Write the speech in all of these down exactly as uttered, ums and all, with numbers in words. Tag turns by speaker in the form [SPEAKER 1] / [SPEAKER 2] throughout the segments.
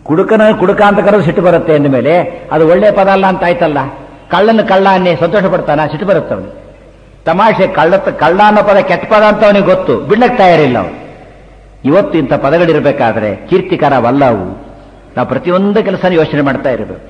[SPEAKER 1] ಕುಡುಕನ ಕುಡುಕ ಅಂತ ಕರೆದು ಸಿಟ್ಟು ಬರುತ್ತೆ ಅಂದ ಮೇಲೆ ಅದು ಒಳ್ಳೆ ಪದ ಅಲ್ಲ ಅಂತ ಆಯ್ತಲ್ಲ. ಕಳ್ಳನ ಕಳ್ಳ ಅನ್ನೇ ಸಂತೋಷ ಪಡ್ತಾನ, ಸಿಟ್ಟು ಬರುತ್ತೆ ಅವನು. ತಮಾಷೆ, ಕಳ್ಳ ಕಳ್ಳ ಅನ್ನೋ ಪದ ಕೆಟ್ಟ ಪದ ಅಂತ ಅವನಿಗೆ ಗೊತ್ತು, ಬಿಡ್ಲಕ್ಕೆ ತಯಾರಿಲ್ಲ ಅವನು. ಇವತ್ತು ಇಂಥ ಪದಗಳಿರಬೇಕಾದ್ರೆ ಕೀರ್ತಿಕರವಲ್ಲ ಅವು. ನಾವು ಪ್ರತಿಯೊಂದು ಕೆಲಸನ ಯೋಚನೆ ಮಾಡ್ತಾ ಇರಬೇಕು.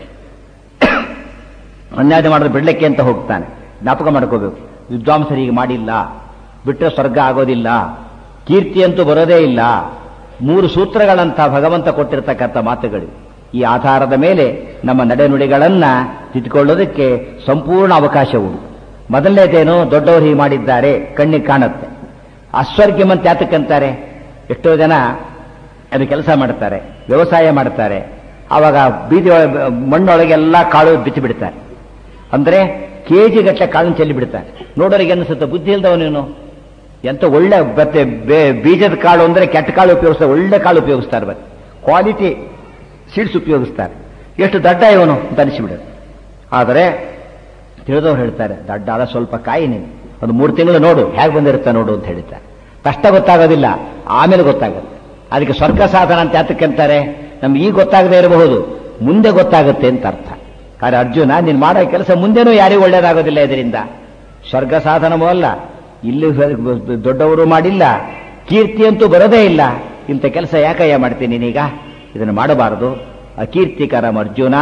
[SPEAKER 1] ಅನ್ಯಾಯ ಮಾಡಿದ್ರೆ ಬಿಡ್ಲಿಕ್ಕೆ ಅಂತ ಹೋಗ್ತಾನೆ, ಜ್ಞಾಪಕ ಮಾಡ್ಕೋಬೇಕು. ವಿದ್ವಾಂಸರಿಗೆ ಮಾಡಿಲ್ಲ, ಬಿಟ್ಟರೆ ಸ್ವರ್ಗ ಆಗೋದಿಲ್ಲ, ಕೀರ್ತಿ ಅಂತೂ ಬರೋದೇ ಇಲ್ಲ. ಮೂರು ಸೂತ್ರಗಳಂತ ಭಗವಂತ ಕೊಟ್ಟಿರ್ತಕ್ಕಂಥ ಮಾತುಗಳು. ಈ ಆಧಾರದ ಮೇಲೆ ನಮ್ಮ ನಡೆನುಡಿಗಳನ್ನ ತಿದ್ದುಕೊಳ್ಳೋದಕ್ಕೆ ಸಂಪೂರ್ಣ ಅವಕಾಶವು. ಮೊದಲನೇದೇನು, ದೊಡ್ಡವರು ಹೀಗೆ ಮಾಡಿದ್ದಾರೆ, ಕಣ್ಣಿಗೆ ಕಾಣುತ್ತೆ. ಅಸ್ವರ್ಗ್ಯಂ ಅಂತ ಯಾತಕ್ಕಂತಾರೆ? ಎಷ್ಟೋ ಜನ ಅದು ಕೆಲಸ ಮಾಡ್ತಾರೆ, ವ್ಯವಸಾಯ ಮಾಡ್ತಾರೆ, ಆವಾಗ ಬೀದಿ ಮಣ್ಣೊಳಗೆಲ್ಲ ಕಾಳು ಬಿಚ್ಚಿ ಬಿಡ್ತಾರೆ. ಅಂದ್ರೆ ಕೆಜಿ ಗಟ್ಟಲೆ ಕಾಳನ್ನು ಚೆಲ್ಲಿ ಬಿಡ್ತಾರೆ. ನೋಡೋರಿಗೆ ಅನಿಸುತ್ತೆ ಬುದ್ಧಿ ಇಲ್ದವನೇನು, ಎಂತ ಒಳ್ಳೆ ಮತ್ತೆ ಬೀಜದ ಕಾಳು ಅಂದ್ರೆ ಕೆಟ್ಟ ಕಾಳು ಉಪಯೋಗಿಸ್ತಾರೆ, ಒಳ್ಳೆ ಕಾಳು ಉಪಯೋಗಿಸ್ತಾರೆ, ಮತ್ತೆ ಕ್ವಾಲಿಟಿ ಸೀಡ್ಸ್ ಉಪಯೋಗಿಸ್ತಾರೆ. ಎಷ್ಟು ದಡ್ಡ ಇವನು ಅಂತ ಅನಿಸಿಬಿಡುತ್ತೆ. ಆದರೆ ತಿಳಿದವ್ರು ಹೇಳ್ತಾರೆ, ದಡ್ಡ ಅಲ್ಲ, ಸ್ವಲ್ಪ ಕಾಯಿ ನೀನು, ಒಂದು ಮೂರು ತಿಂಗಳು ನೋಡು ಹೇಗೆ ಬಂದಿರುತ್ತೆ ನೋಡು ಅಂತ ಹೇಳ್ತಾರೆ. ಕಷ್ಟ ಗೊತ್ತಾಗೋದಿಲ್ಲ, ಆಮೇಲೆ ಗೊತ್ತಾಗುತ್ತೆ. ಅದಕ್ಕೆ ಸ್ವರ್ಗ ಸಾಧನ ಅಂತ ಯಾತಕ್ಕಂತಾರೆ? ನಮ್ಗೆ ಈಗ ಗೊತ್ತಾಗದೇ ಇರಬಹುದು, ಮುಂದೆ ಗೊತ್ತಾಗುತ್ತೆ ಅಂತ ಅರ್ಥ. ಆದರೆ ಅರ್ಜುನ, ನೀನು ಮಾಡೋ ಕೆಲಸ ಮುಂದೆನೂ ಯಾರಿಗೂ ಒಳ್ಳೇದಾಗೋದಿಲ್ಲ, ಇದರಿಂದ ಸ್ವರ್ಗ ಸಾಧನವೂ ಅಲ್ಲ, ಇಲ್ಲಿ ದೊಡ್ಡವರು ಮಾಡಿಲ್ಲ, ಕೀರ್ತಿ ಅಂತೂ ಬರೋದೇ ಇಲ್ಲ. ಇಂಥ ಕೆಲಸ ಯಾಕಯ್ಯ ಮಾಡ್ತೀನಿ ನೀನೀಗ? ಇದನ್ನು ಮಾಡಬಾರದು. ಅಕೀರ್ತಿಕರಂ ಅರ್ಜುನ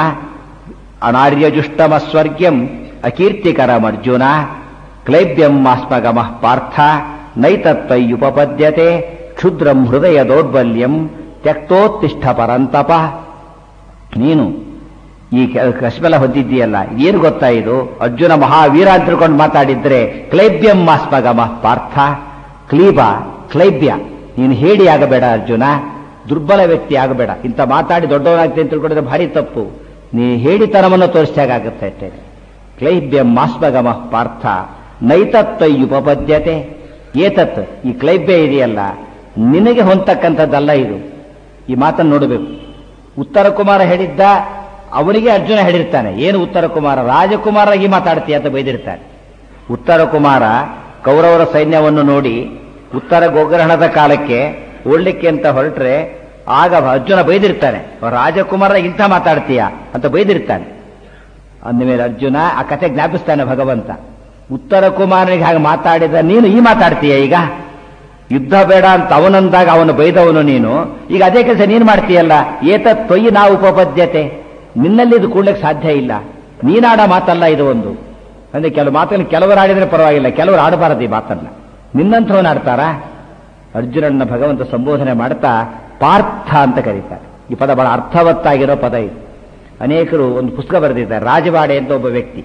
[SPEAKER 1] ಅನಾರ್ಯಜುಷ್ಟಮಸ್ವರ್ಗ್ಯಂ ಅಕೀರ್ತಿಕರಂ ಅರ್ಜುನ ಕ್ಲೈಬ್ಯಂ ಆಸ್ಮಗಮಃ ಪಾರ್ಥ ನೈತತ್ವಯುಪಪದ್ಯತೆ ಕ್ಷುದ್ರಂ ಹೃದಯ ದೌರ್ಬಲ್ಯಂ ತ್ಯಕ್ತೋತ್ತಿಷ್ಠ ಪರಂತಪ. ನೀನು ಈ ಕಶ್ಮಲ ಹೊಂದಿದ್ದೀಯಲ್ಲ, ಏನು ಗೊತ್ತಾ ಇದು? ಅರ್ಜುನ ಮಹಾವೀರ ಅಂತ ತಿಳ್ಕೊಂಡು ಮಾತಾಡಿದ್ರೆ ಕ್ಲೈಬ್ಯಂ ಆಸ್ಮಗಮಃ ಪಾರ್ಥ. ಕ್ಲೀಬ, ಕ್ಲೈಬ್ಯ, ನೀನು ಹೇಳಿ ಆಗಬೇಡ ಅರ್ಜುನ, ದುರ್ಬಲ ವ್ಯಕ್ತಿ ಆಗಬೇಡ. ಇಂಥ ಮಾತಾಡಿ ದೊಡ್ಡವನಾಗ್ತೀನಿ ಅಂತ ತಿಳ್ಕೊಂಡಿದ್ರೆ ಭಾರಿ ತಪ್ಪು. ನೀ ಹೇಳಿತನವನ್ನು ತೋರಿಸಿದಾಗುತ್ತೆ ಅಷ್ಟೇ. ಕ್ಲೈಬ್ಯಂ ಆಸ್ಮಗಮಃ ಪಾರ್ಥ ನೈತತ್ವಯುಪಪದ್ಯತೆ. ಏತತ್, ಈ ಕ್ಲೈಬ್ಯ ಇದೆಯಲ್ಲ, ನಿನಗೆ ಹೊಂದತಕ್ಕಂಥದ್ದಲ್ಲ ಇದು. ಈ ಮಾತನ್ನು ನೋಡಬೇಕು. ಉತ್ತರ ಕುಮಾರ ಹೇಳಿದ್ದ, ಅವನಿಗೆ ಅರ್ಜುನ ಹೇಳಿರ್ತಾನೆ. ಏನು ಉತ್ತರ ಕುಮಾರ? ರಾಜಕುಮಾರಾಗಿ ಮಾತಾಡ್ತೀಯ ಅಂತ ಬೈದಿರ್ತಾನೆ. ಉತ್ತರ ಕುಮಾರ ಕೌರವರ ಸೈನ್ಯವನ್ನು ನೋಡಿ ಉತ್ತರ ಗೋಗ್ರಹಣದ ಕಾಲಕ್ಕೆ ಓಡ್ಲಿಕ್ಕೆ ಅಂತ ಹೊರಟ್ರೆ ಆಗ ಅರ್ಜುನ ಬೈದಿರ್ತಾನೆ, ರಾಜಕುಮಾರ ಇಂಥ ಮಾತಾಡ್ತೀಯ ಅಂತ ಬೈದಿರ್ತಾನೆ. ಅಂದಮೇಲೆ ಅರ್ಜುನ ಆ ಕಥೆ ಜ್ಞಾಪಿಸ್ತಾನೆ ಭಗವಂತ. ಉತ್ತರ ಕುಮಾರನಿಗೆ ಹಾಗೆ ಮಾತಾಡಿದ ನೀನು ಈ ಮಾತಾಡ್ತೀಯ ಈಗ? ಯುದ್ಧ ಬೇಡ ಅಂತ ಅವನಂದಾಗ ಅವನು ಬೈದವನು ನೀನು, ಈಗ ಅದೇ ಕೆಲಸ ನೀನು ಮಾಡ್ತೀಯಲ್ಲ. ಏತತ್ ತ್ವಯಿ ನಾ ಉಪಪದ್ಯತೆ, ನಿನ್ನಲ್ಲಿ ಇದು ಕೂಡ್ಲಿಕ್ಕೆ ಸಾಧ್ಯ ಇಲ್ಲ. ನೀನಾಡ ಮಾತಲ್ಲ ಇದು ಒಂದು. ಅಂದ್ರೆ ಕೆಲವು ಮಾತನ್ನು ಕೆಲವರು ಆಡಿದ್ರೆ ಪರವಾಗಿಲ್ಲ, ಕೆಲವರು ಆಡಬಾರದು ಈ ಮಾತನ್ನ. ನಿನ್ನಂಥವನ್ನ ಆಡ್ತಾರಾ? ಅರ್ಜುನನ್ನ ಭಗವಂತ ಸಂಬೋಧನೆ ಮಾಡ್ತಾ ಪಾರ್ಥ ಅಂತ ಕರೀತಾರೆ. ಈ ಪದ ಬಹಳ ಅರ್ಥವತ್ತಾಗಿರೋ ಪದ ಇದು. ಅನೇಕರು ಒಂದು ಪುಸ್ತಕ ಬರೆದಿದ್ದಾರೆ, ರಾಜವಾಡೆ ಅಂತ ಒಬ್ಬ ವ್ಯಕ್ತಿ.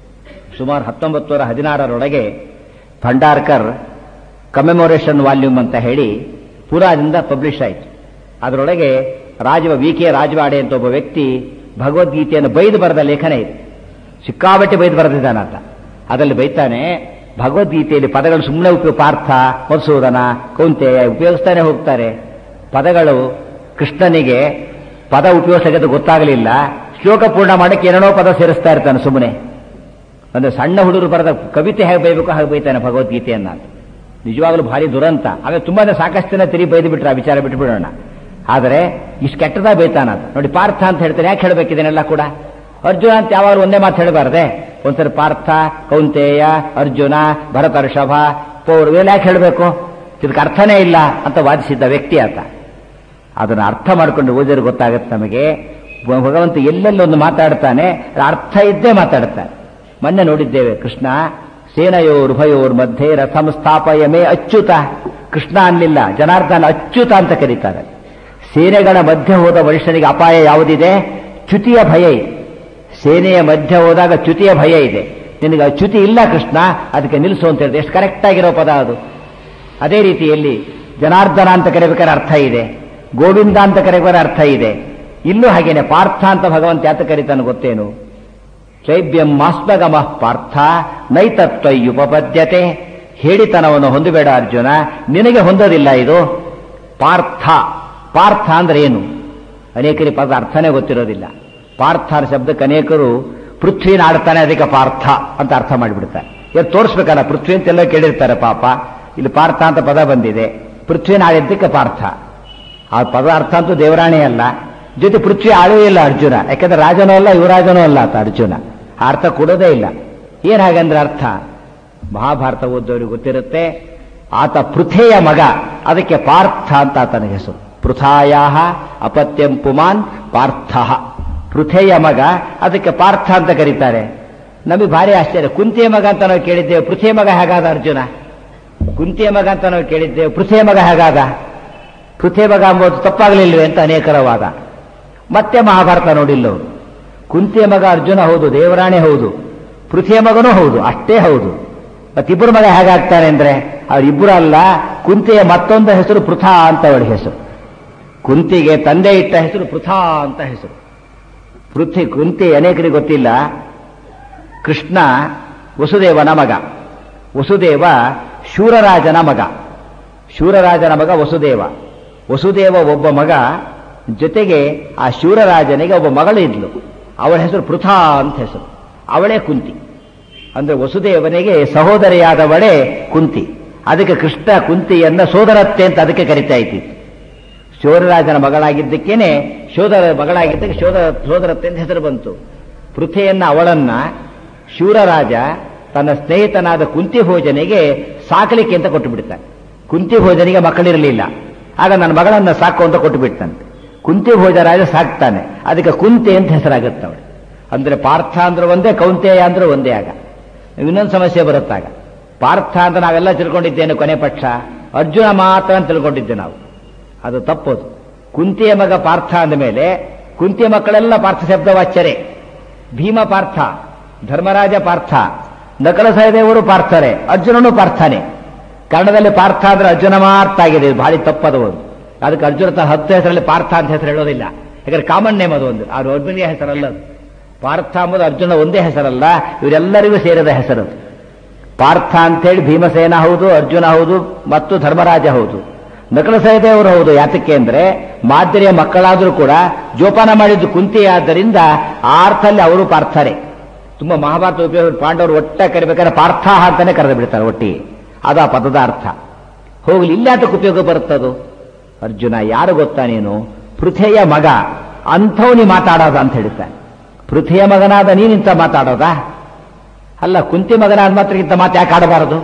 [SPEAKER 1] ಸುಮಾರು ಹತ್ತೊಂಬತ್ತು ನೂರ ಹದಿನಾರರೊಳಗೆ ಭಂಡಾರ್ಕರ್ ಕಮೆಮೊರೇಷನ್ ವಾಲ್ಯೂಮ್ ಅಂತ ಹೇಳಿ ಪುರಾದಿಂದ ಪಬ್ಲಿಷ್ ಆಯಿತು. ಅದರೊಳಗೆ ರಾಜವ ವಿ ಕೆ ರಾಜವಾಡೆ ಅಂತ ಒಬ್ಬ ವ್ಯಕ್ತಿ ಭಗವದ್ಗೀತೆಯನ್ನು ಬೈದು ಬರೆದ ಲೇಖನ ಇದೆ. ಸಿಕ್ಕಾಬಟ್ಟೆ ಬೈದು ಬರೆದಿದ್ದಾನಂತ. ಅದರಲ್ಲಿ ಬೈತಾನೆ, ಭಗವದ್ಗೀತೆಯಲ್ಲಿ ಪದಗಳು ಸುಮ್ಮನೆ ಉಪಯೋಗ, ಪಾರ್ಥ, ಮಧುಸೂದನ, ಕೌಂತೆಯ ಉಪಯೋಗಿಸ್ತಾನೆ ಹೋಗ್ತಾರೆ. ಪದಗಳು ಕೃಷ್ಣನಿಗೆ ಪದ ಉಪಯೋಗಿಸೋದು ಗೊತ್ತಾಗಲಿಲ್ಲ, ಶ್ಲೋಕ ಪೂರ್ಣ ಮಾಡಕ್ಕೆ ಏನೇನೋ ಪದ ಸೇರಿಸ್ತಾ ಇರ್ತಾನೆ ಸುಮ್ಮನೆ. ಅಂದ್ರೆ ಸಣ್ಣ ಹುಡುಗರು ಬರೆದ ಕವಿತೆ ಹೇಗೆ ಬೈಬೇಕು ಹಾಗೆ ಬೈತಾನೆ ಭಗವದ್ಗೀತೆಯನ್ನ. ನಿಜವಾಗ್ಲೂ ಭಾರಿ ದುರಂತ. ಆಮೇಲೆ ತುಂಬಾನೇ ಸಾಕಷ್ಟು ಜನ ತಿರುಗಿ ಬೈದು ಬಿಟ್ರೆ ಆ ವಿಚಾರ ಬಿಟ್ಬಿಡೋಣ. ಆದರೆ ಇಷ್ಟು ಕೆಟ್ಟದಾಗ ಬೈತಾನ ನೋಡಿ. ಪಾರ್ಥ ಅಂತ ಹೇಳ್ತಾನೆ, ಯಾಕೆ ಹೇಳಬೇಕಿದೆನೆಲ್ಲ ಕೂಡ? ಅರ್ಜುನ ಅಂತ ಯಾವಾಗಲೂ ಒಂದೇ ಮಾತು ಹೇಳಬಾರ್ದೆ? ಒಂದ್ಸರಿ ಪಾರ್ಥ, ಕೌಂತೆಯ, ಅರ್ಜುನ, ಭರತರ್ಷಭ, ಪೌರ್ ಇವೆಲ್ಲ ಯಾಕೆ ಹೇಳಬೇಕು? ಇದಕ್ಕೆ ಅರ್ಥನೇ ಇಲ್ಲ ಅಂತ ವಾದಿಸಿದ್ದ ವ್ಯಕ್ತಿ ಆತ. ಅದನ್ನು ಅರ್ಥ ಮಾಡ್ಕೊಂಡು ಓದಿದ್ರೆ ಗೊತ್ತಾಗುತ್ತೆ ನಮಗೆ. ಭಗವಂತ ಎಲ್ಲೆಲ್ಲಿ ಒಂದು ಮಾತಾಡ್ತಾನೆ, ಅರ್ಥ ಇದ್ದೇ ಮಾತಾಡ್ತಾನೆ. ಮೊನ್ನೆ ನೋಡಿದ್ದೇವೆ, ಕೃಷ್ಣ ಸೇನಯೋರ್ ಉಭಯೋರ್ ಮಧ್ಯೆ ರಥಂ ಸ್ಥಾಪಯ ಮೇ ಅಚ್ಯುತ. ಕೃಷ್ಣ ಅನ್ನಲಿಲ್ಲ, ಜನಾರ್ದನ ಅಚ್ಯುತ ಅಂತ ಕರೀತಾರೆ. ಸೇನೆಗಳ ಮಧ್ಯೆ ಹೋದ ಮನುಷ್ಯನಿಗೆ ಅಪಾಯ ಯಾವುದಿದೆ? ಚ್ಯುತಿಯ ಭಯ ಇದೆ. ಸೇನೆಯ ಮಧ್ಯೆ ಹೋದಾಗ ಚ್ಯುತಿಯ ಭಯ ಇದೆ. ನಿನಗೆ ಚ್ಯುತಿ ಇಲ್ಲ ಕೃಷ್ಣ, ಅದಕ್ಕೆ ನಿಲ್ಲಿಸು ಅಂತ ಹೇಳಿದೆ. ಎಷ್ಟು ಕರೆಕ್ಟ್ ಆಗಿರೋ ಪದ ಅದು. ಅದೇ ರೀತಿಯಲ್ಲಿ ಜನಾರ್ದನ ಅಂತ ಕರೆಯಬೇಕಾದ್ರೆ ಅರ್ಥ ಇದೆ, ಗೋವಿಂದ ಅಂತ ಕರೆಯಬೇಕಾದ್ರೆ ಅರ್ಥ ಇದೆ. ಇಲ್ಲೂ ಹಾಗೇನೆ ಪಾರ್ಥ ಅಂತ ಭಗವಂತ ಯಾತ ಕರೀತಾನೆ ಗೊತ್ತೇನು? ಚೈಬ್ಯಂ ಮಾಸ್ಮಗಮಃ ಪಾರ್ಥ ನೈತತ್ವಯುಪಪದ್ಯತೆ. ಹೇಳಿತನವನ್ನು ಹೊಂದಬೇಡ ಅರ್ಜುನ, ನಿನಗೆ ಹೊಂದೋದಿಲ್ಲ ಇದು. ಪಾರ್ಥ, ಪಾರ್ಥ ಅಂದ್ರೆ ಏನು? ಅನೇಕರಿಗೆ ಪದ ಅರ್ಥನೇ ಗೊತ್ತಿರೋದಿಲ್ಲ. ಪಾರ್ಥ ಶಬ್ದಕ್ಕೆ ಅನೇಕರು ಪೃಥ್ವಿನ ಆಡ್ತಾನೆ ಅದಕ್ಕೆ ಪಾರ್ಥ ಅಂತ ಅರ್ಥ ಮಾಡಿಬಿಡ್ತಾರೆ. ಇವತ್ತು ತೋರಿಸ್ಬೇಕಲ್ಲ, ಪೃಥ್ವಿ ಅಂತೆಲ್ಲ ಕೇಳಿರ್ತಾರೆ ಪಾಪ. ಇಲ್ಲಿ ಪಾರ್ಥ ಅಂತ ಪದ ಬಂದಿದೆ, ಪೃಥ್ವಿನ ಆಡಿದ್ದಕ್ಕೆ ಪಾರ್ಥ. ಆ ಪದ ಅರ್ಥ ಅಂತೂ ದೇವರಾಣೆ ಅಲ್ಲ. ಜೊತೆ ಪೃಥ್ವಿ ಆಳೂ ಇಲ್ಲ ಅರ್ಜುನ, ಯಾಕಂದ್ರೆ ರಾಜನೂ ಅಲ್ಲ ಯುವರಾಜನೂ ಅಲ್ಲ ಆತ ಅರ್ಜುನ. ಆ ಅರ್ಥ ಕೊಡೋದೇ ಇಲ್ಲ. ಏನ್ ಹಾಗಂದ್ರೆ ಅರ್ಥ ಮಹಾಭಾರತ ಓದೋರಿಗೆ ಗೊತ್ತಿರುತ್ತೆ. ಆತ ಪೃಥೆಯ ಮಗ, ಅದಕ್ಕೆ ಪಾರ್ಥ ಅಂತ ಆತನ ಹೆಸರು. ಪೃಥಾಯಾಹ ಅಪತ್ಯಂ ಪುಮಾನ್ ಪಾರ್ಥ, ಪೃಥೆಯ ಮಗ, ಅದಕ್ಕೆ ಪಾರ್ಥ ಅಂತ ಕರೀತಾರೆ. ನಮಗೆ ಭಾರಿ ಆಶ್ಚರ್ಯ. ಕುಂತಿಯ ಮಗ ಅಂತ ನಾವು ಕೇಳಿದ್ದೇವೆ, ಪೃಥೆಯ ಮಗ ಹೇಗಾದ ಅರ್ಜುನ? ಕುಂತಿಯ ಮಗ ಅಂತ ನಾವು ಕೇಳಿದ್ದೇವೆ, ಪೃಥೆಯ ಮಗ ಹೇಗಾದ? ಪೃಥೆಯ ಮಗ ಎಂಬುದು ತಪ್ಪಾಗಲಿಲ್ವೇ ಅಂತ ಅನೇಕರ ವಾದ. ಮತ್ತೆ ಮಹಾಭಾರತ ನೋಡಿಲ್ಲವರು. ಕುಂತಿಯ ಮಗ ಅರ್ಜುನ ಹೌದು, ದೇವರಾಣೆ ಹೌದು, ಪೃಥೆಯ ಮಗನೂ ಹೌದು, ಅಷ್ಟೇ ಹೌದು. ಮತ್ತಿಬ್ಬರು ಮಗ ಹೇಗಾಗ್ತಾನೆ ಅಂದ್ರೆ ಅವರಿಬ್ಬರು ಅಲ್ಲ, ಕುಂತಿಯ ಮತ್ತೊಂದು ಹೆಸರು ಪೃಥಾ ಅಂತ ಅವಳ ಹೆಸರು. ಕುಂತಿಗೆ ತಂದೆ ಇಟ್ಟ ಹೆಸರು ಪೃಥಾ ಅಂತ ಹೆಸರು. ಪೃಥ್ವಿ ಕುಂತಿ ಅನೇಕರಿಗೆ ಗೊತ್ತಿಲ್ಲ. ಕೃಷ್ಣ ವಸುದೇವನ ಮಗ, ವಸುದೇವ ಶೂರರಾಜನ ಮಗ, ಶೂರರಾಜನ ಮಗ ವಸುದೇವ. ವಸುದೇವ ಒಬ್ಬ ಮಗ, ಜೊತೆಗೆ ಆ ಶೂರರಾಜನಿಗೆ ಒಬ್ಬ ಮಗಳು ಇದ್ಲು, ಅವಳ ಹೆಸರು ಪೃಥಾ ಅಂತ ಹೆಸರು. ಅವಳೇ ಕುಂತಿ. ಅಂದ್ರೆ ವಸುದೇವನಿಗೆ ಸಹೋದರಿಯಾದವಳೇ ಕುಂತಿ. ಅದಕ್ಕೆ ಕೃಷ್ಣ ಕುಂತಿಯನ್ನ ಸೋದರತ್ತೆ ಅಂತ ಅದಕ್ಕೆ ಕರಿತಾ ಇದ್ದಿತ್ತು. ಶೂರರಾಜನ ಮಗಳಾಗಿದ್ದಕ್ಕೇನೆ ಶೋದರ ಮಗಳಾಗಿದ್ದಕ್ಕೆ ಶೋದರ ಸೋದರತ್ತೆ ಅಂತ ಹೆಸರು ಬಂತು. ಪೃಥೆಯನ್ನ ಅವಳನ್ನ ಶೂರರಾಜ ತನ್ನ ಸ್ನೇಹಿತನಾದ ಕುಂತಿ ಭೋಜನಿಗೆ ಸಾಕಲಿಕ್ಕೆ ಅಂತ ಕೊಟ್ಟು ಬಿಡ್ತಾನೆ. ಕುಂತಿ ಭೋಜನಿಗೆ ಮಕ್ಕಳಿರಲಿಲ್ಲ, ಆಗ ನನ್ನ ಮಗಳನ್ನ ಸಾಕು ಅಂತ ಕೊಟ್ಟು ಬಿಡ್ತಾನೆ. ಕುಂತಿ ಭೋಜರಾಜ ಸಾಕ್ತಾನೆ, ಅದಕ್ಕೆ ಕುಂತಿ ಅಂತ ಹೆಸರಾಗುತ್ತೆ ಅವಳು. ಅಂದ್ರೆ ಪಾರ್ಥ ಅಂದ್ರೆ ಒಂದೇ, ಕೌಂತೆಯ ಅಂದ್ರೆ ಒಂದೇ. ಆಗ ಇನ್ನೊಂದು ಸಮಸ್ಯೆ ಬರುತ್ತಾಗ. ಪಾರ್ಥ ಅಂತ ನಾವೆಲ್ಲ ತಿಳ್ಕೊಂಡಿದ್ದೇನೆ, ಕೊನೆ ಪಕ್ಷ ಅರ್ಜುನ ಮಾತ್ರ ಅಂತ ತಿಳ್ಕೊಂಡಿದ್ದೆ ನಾವು. ಅದು ತಪ್ಪೋದು. ಕುಂತಿಯ ಮಗ ಪಾರ್ಥ ಅಂದ ಮೇಲೆ ಕುಂತಿಯ ಮಕ್ಕಳೆಲ್ಲ ಪಾರ್ಥ ಶಬ್ದವಾಚ್ಯರೇ. ಭೀಮ ಪಾರ್ಥ, ಧರ್ಮರಾಜ ಪಾರ್ಥ, ನಕಲ ಸಹದೇವರು ಪಾರ್ಥರೇ, ಅರ್ಜುನನು ಪಾರ್ಥನೇ. ಕನ್ನಡದಲ್ಲಿ ಪಾರ್ಥ ಅಂದ್ರೆ ಅರ್ಜುನ ಮಾತ್ರ ಆಗಿದೆ, ಇದು ಭಾರಿ ತಪ್ಪದು ಒಂದು. ಅದಕ್ಕೆ ಅರ್ಜುನ ತ ಹತ್ತು ಹೆಸರಲ್ಲಿ ಪಾರ್ಥ ಅಂತ ಹೆಸರು ಹೇಳೋದಿಲ್ಲ, ಯಾಕಂದ್ರೆ ಕಾಮನ್ ನೇಮ್ ಅದು ಒಂದು, ಅದು ಅರ್ಜುನಿಗೆ ಹೆಸರಲ್ಲ. ಅದು ಪಾರ್ಥ ಎಂಬುದು ಅರ್ಜುನ ಒಂದೇ ಹೆಸರಲ್ಲ, ಇವರೆಲ್ಲರಿಗೂ ಸೇರಿದ ಹೆಸರು. ಪಾರ್ಥ ಅಂತೇಳಿ ಭೀಮಸೇನ ಹೌದು, ಅರ್ಜುನ ಹೌದು, ಮತ್ತು ಧರ್ಮರಾಜ ಹೌದು, ನಕಲ ಸಹದೇವರು ಹೌದು. ಯಾತಕ್ಕೆ ಅಂದ್ರೆ ಮಾದರಿಯ ಮಕ್ಕಳಾದರೂ ಕೂಡ ಜೋಪಾನ ಮಾಡಿದ್ದು ಕುಂತಿ ಆದ್ದರಿಂದ ಆ ಅರ್ಥದಲ್ಲಿ ಅವರು ಪಾರ್ಥರೇ. ತುಂಬಾ ಮಹಾಭಾರತ ಉಪಯೋಗ ಪಾಂಡವರು ಒಟ್ಟ ಕರಿಬೇಕಾದ್ರೆ ಪಾರ್ಥ ಅಂತಾನೆ ಕರೆದು ಬಿಡ್ತಾರೆ ಒಟ್ಟಿಗೆ, ಅದು ಆ ಪದದ ಅರ್ಥ. ಹೋಗ್ಲಿ, ಇಲ್ಲಾತಕ್ಕೆ ಉಪಯೋಗ ಬರುತ್ತದು? ಅರ್ಜುನ ಯಾರು ಗೊತ್ತಾ ನೀನು? ಪೃಥೆಯ ಮಗ, ಅಂಥವನಿ ಮಾತಾಡೋದ ಅಂತ ಹೇಳ್ತಾನೆ. ಪೃಥೆಯ ಮಗನಾದ ನೀನಿಂತ ಮಾತಾಡೋದಾ? ಅಲ್ಲ, ಕುಂತಿ ಮಗನಾದ ಮಾತ್ರ ಇಂಥ ಮಾತು ಯಾಕೆ ಆಡಬಾರದು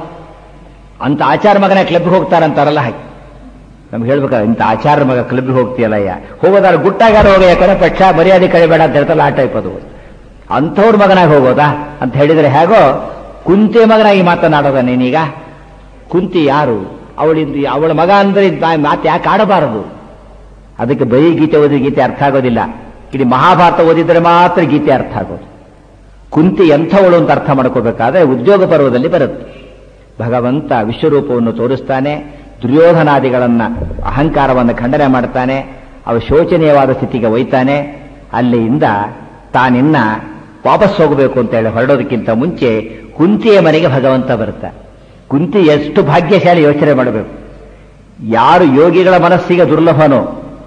[SPEAKER 1] ಅಂತ ಆಚಾರ ಮಗನ ಕ್ಲಬ್ಗೆ ಹೋಗ್ತಾರಂತಾರಲ್ಲ ಹಾಗೆ ನಮ್ಗೆ ಹೇಳ್ಬೇಕಾದ್ರೆ, ಇಂಥ ಆಚಾರ ಮಗ ಕ್ಲಬ್ಗೆ ಹೋಗ್ತೀಯಲ್ಲಯ್ಯ, ಹೋಗೋದಾರ ಗುಟ್ಟಾಗಾರ ಹೋಗ, ಯಾಕಂದ್ರೆ ಪಕ್ಷ ಮರ್ಯಾದೆ ಕಳಿಬೇಡ ಅಂತ ಹೇಳ್ತಲ್ಲ, ಆ ಟೈಪ್ ಅದು. ಅಂಥವ್ರ ಮಗನಾಗಿ ಹೋಗೋದಾ ಅಂತ ಹೇಳಿದ್ರೆ ಹೇಗೋ, ಕುಂತಿ ಮಗನಾಗಿ ಮಾತನಾಡೋದ ನೀನೀಗ? ಕುಂತಿ ಯಾರು? ಅವಳಿಂದ ಅವಳ ಮಗ ಅಂದ್ರೆ ಮಾತು ಯಾಕೆ ಆಡಬಾರದು? ಅದಕ್ಕೆ ಬರೀ ಗೀತೆ ಓದಿ ಗೀತೆ ಅರ್ಥ ಆಗೋದಿಲ್ಲ, ಇಡೀ ಮಹಾಭಾರತ ಓದಿದ್ರೆ ಮಾತ್ರ ಗೀತೆ ಅರ್ಥ ಆಗೋದು. ಕುಂತಿ ಎಂಥವಳು ಅಂತ ಅರ್ಥ ಮಾಡ್ಕೋಬೇಕಾದ್ರೆ ಉದ್ಯೋಗ ಪರ್ವದಲ್ಲಿ ಬರುತ್ತೆ. ಭಗವಂತ ವಿಶ್ವರೂಪವನ್ನು ತೋರಿಸ್ತಾನೆ, ದುರ್ಯೋಧನಾದಿಗಳನ್ನ ಅಹಂಕಾರವನ್ನು ಖಂಡನೆ ಮಾಡ್ತಾನೆ, ಅವ ಶೋಚನೀಯವಾದ ಸ್ಥಿತಿಗೆ ಒಯ್ತಾನೆ. ಅಲ್ಲಿಂದ ತಾನಿನ್ನ ವಾಪಸ್ ಹೋಗಬೇಕು ಅಂತ ಹೇಳಿ ಹೊರಡೋದಕ್ಕಿಂತ ಮುಂಚೆ ಕುಂತಿಯ ಮನೆಗೆ ಭಗವಂತ ಬರುತ್ತೆ. ಕುಂತಿ ಎಷ್ಟು ಭಾಗ್ಯಶಾಲಿ ಯೋಚನೆ ಮಾಡಬೇಕು. ಯಾರು ಯೋಗಿಗಳ ಮನಸ್ಸಿಗೆ ದುರ್ಲಭನೋ,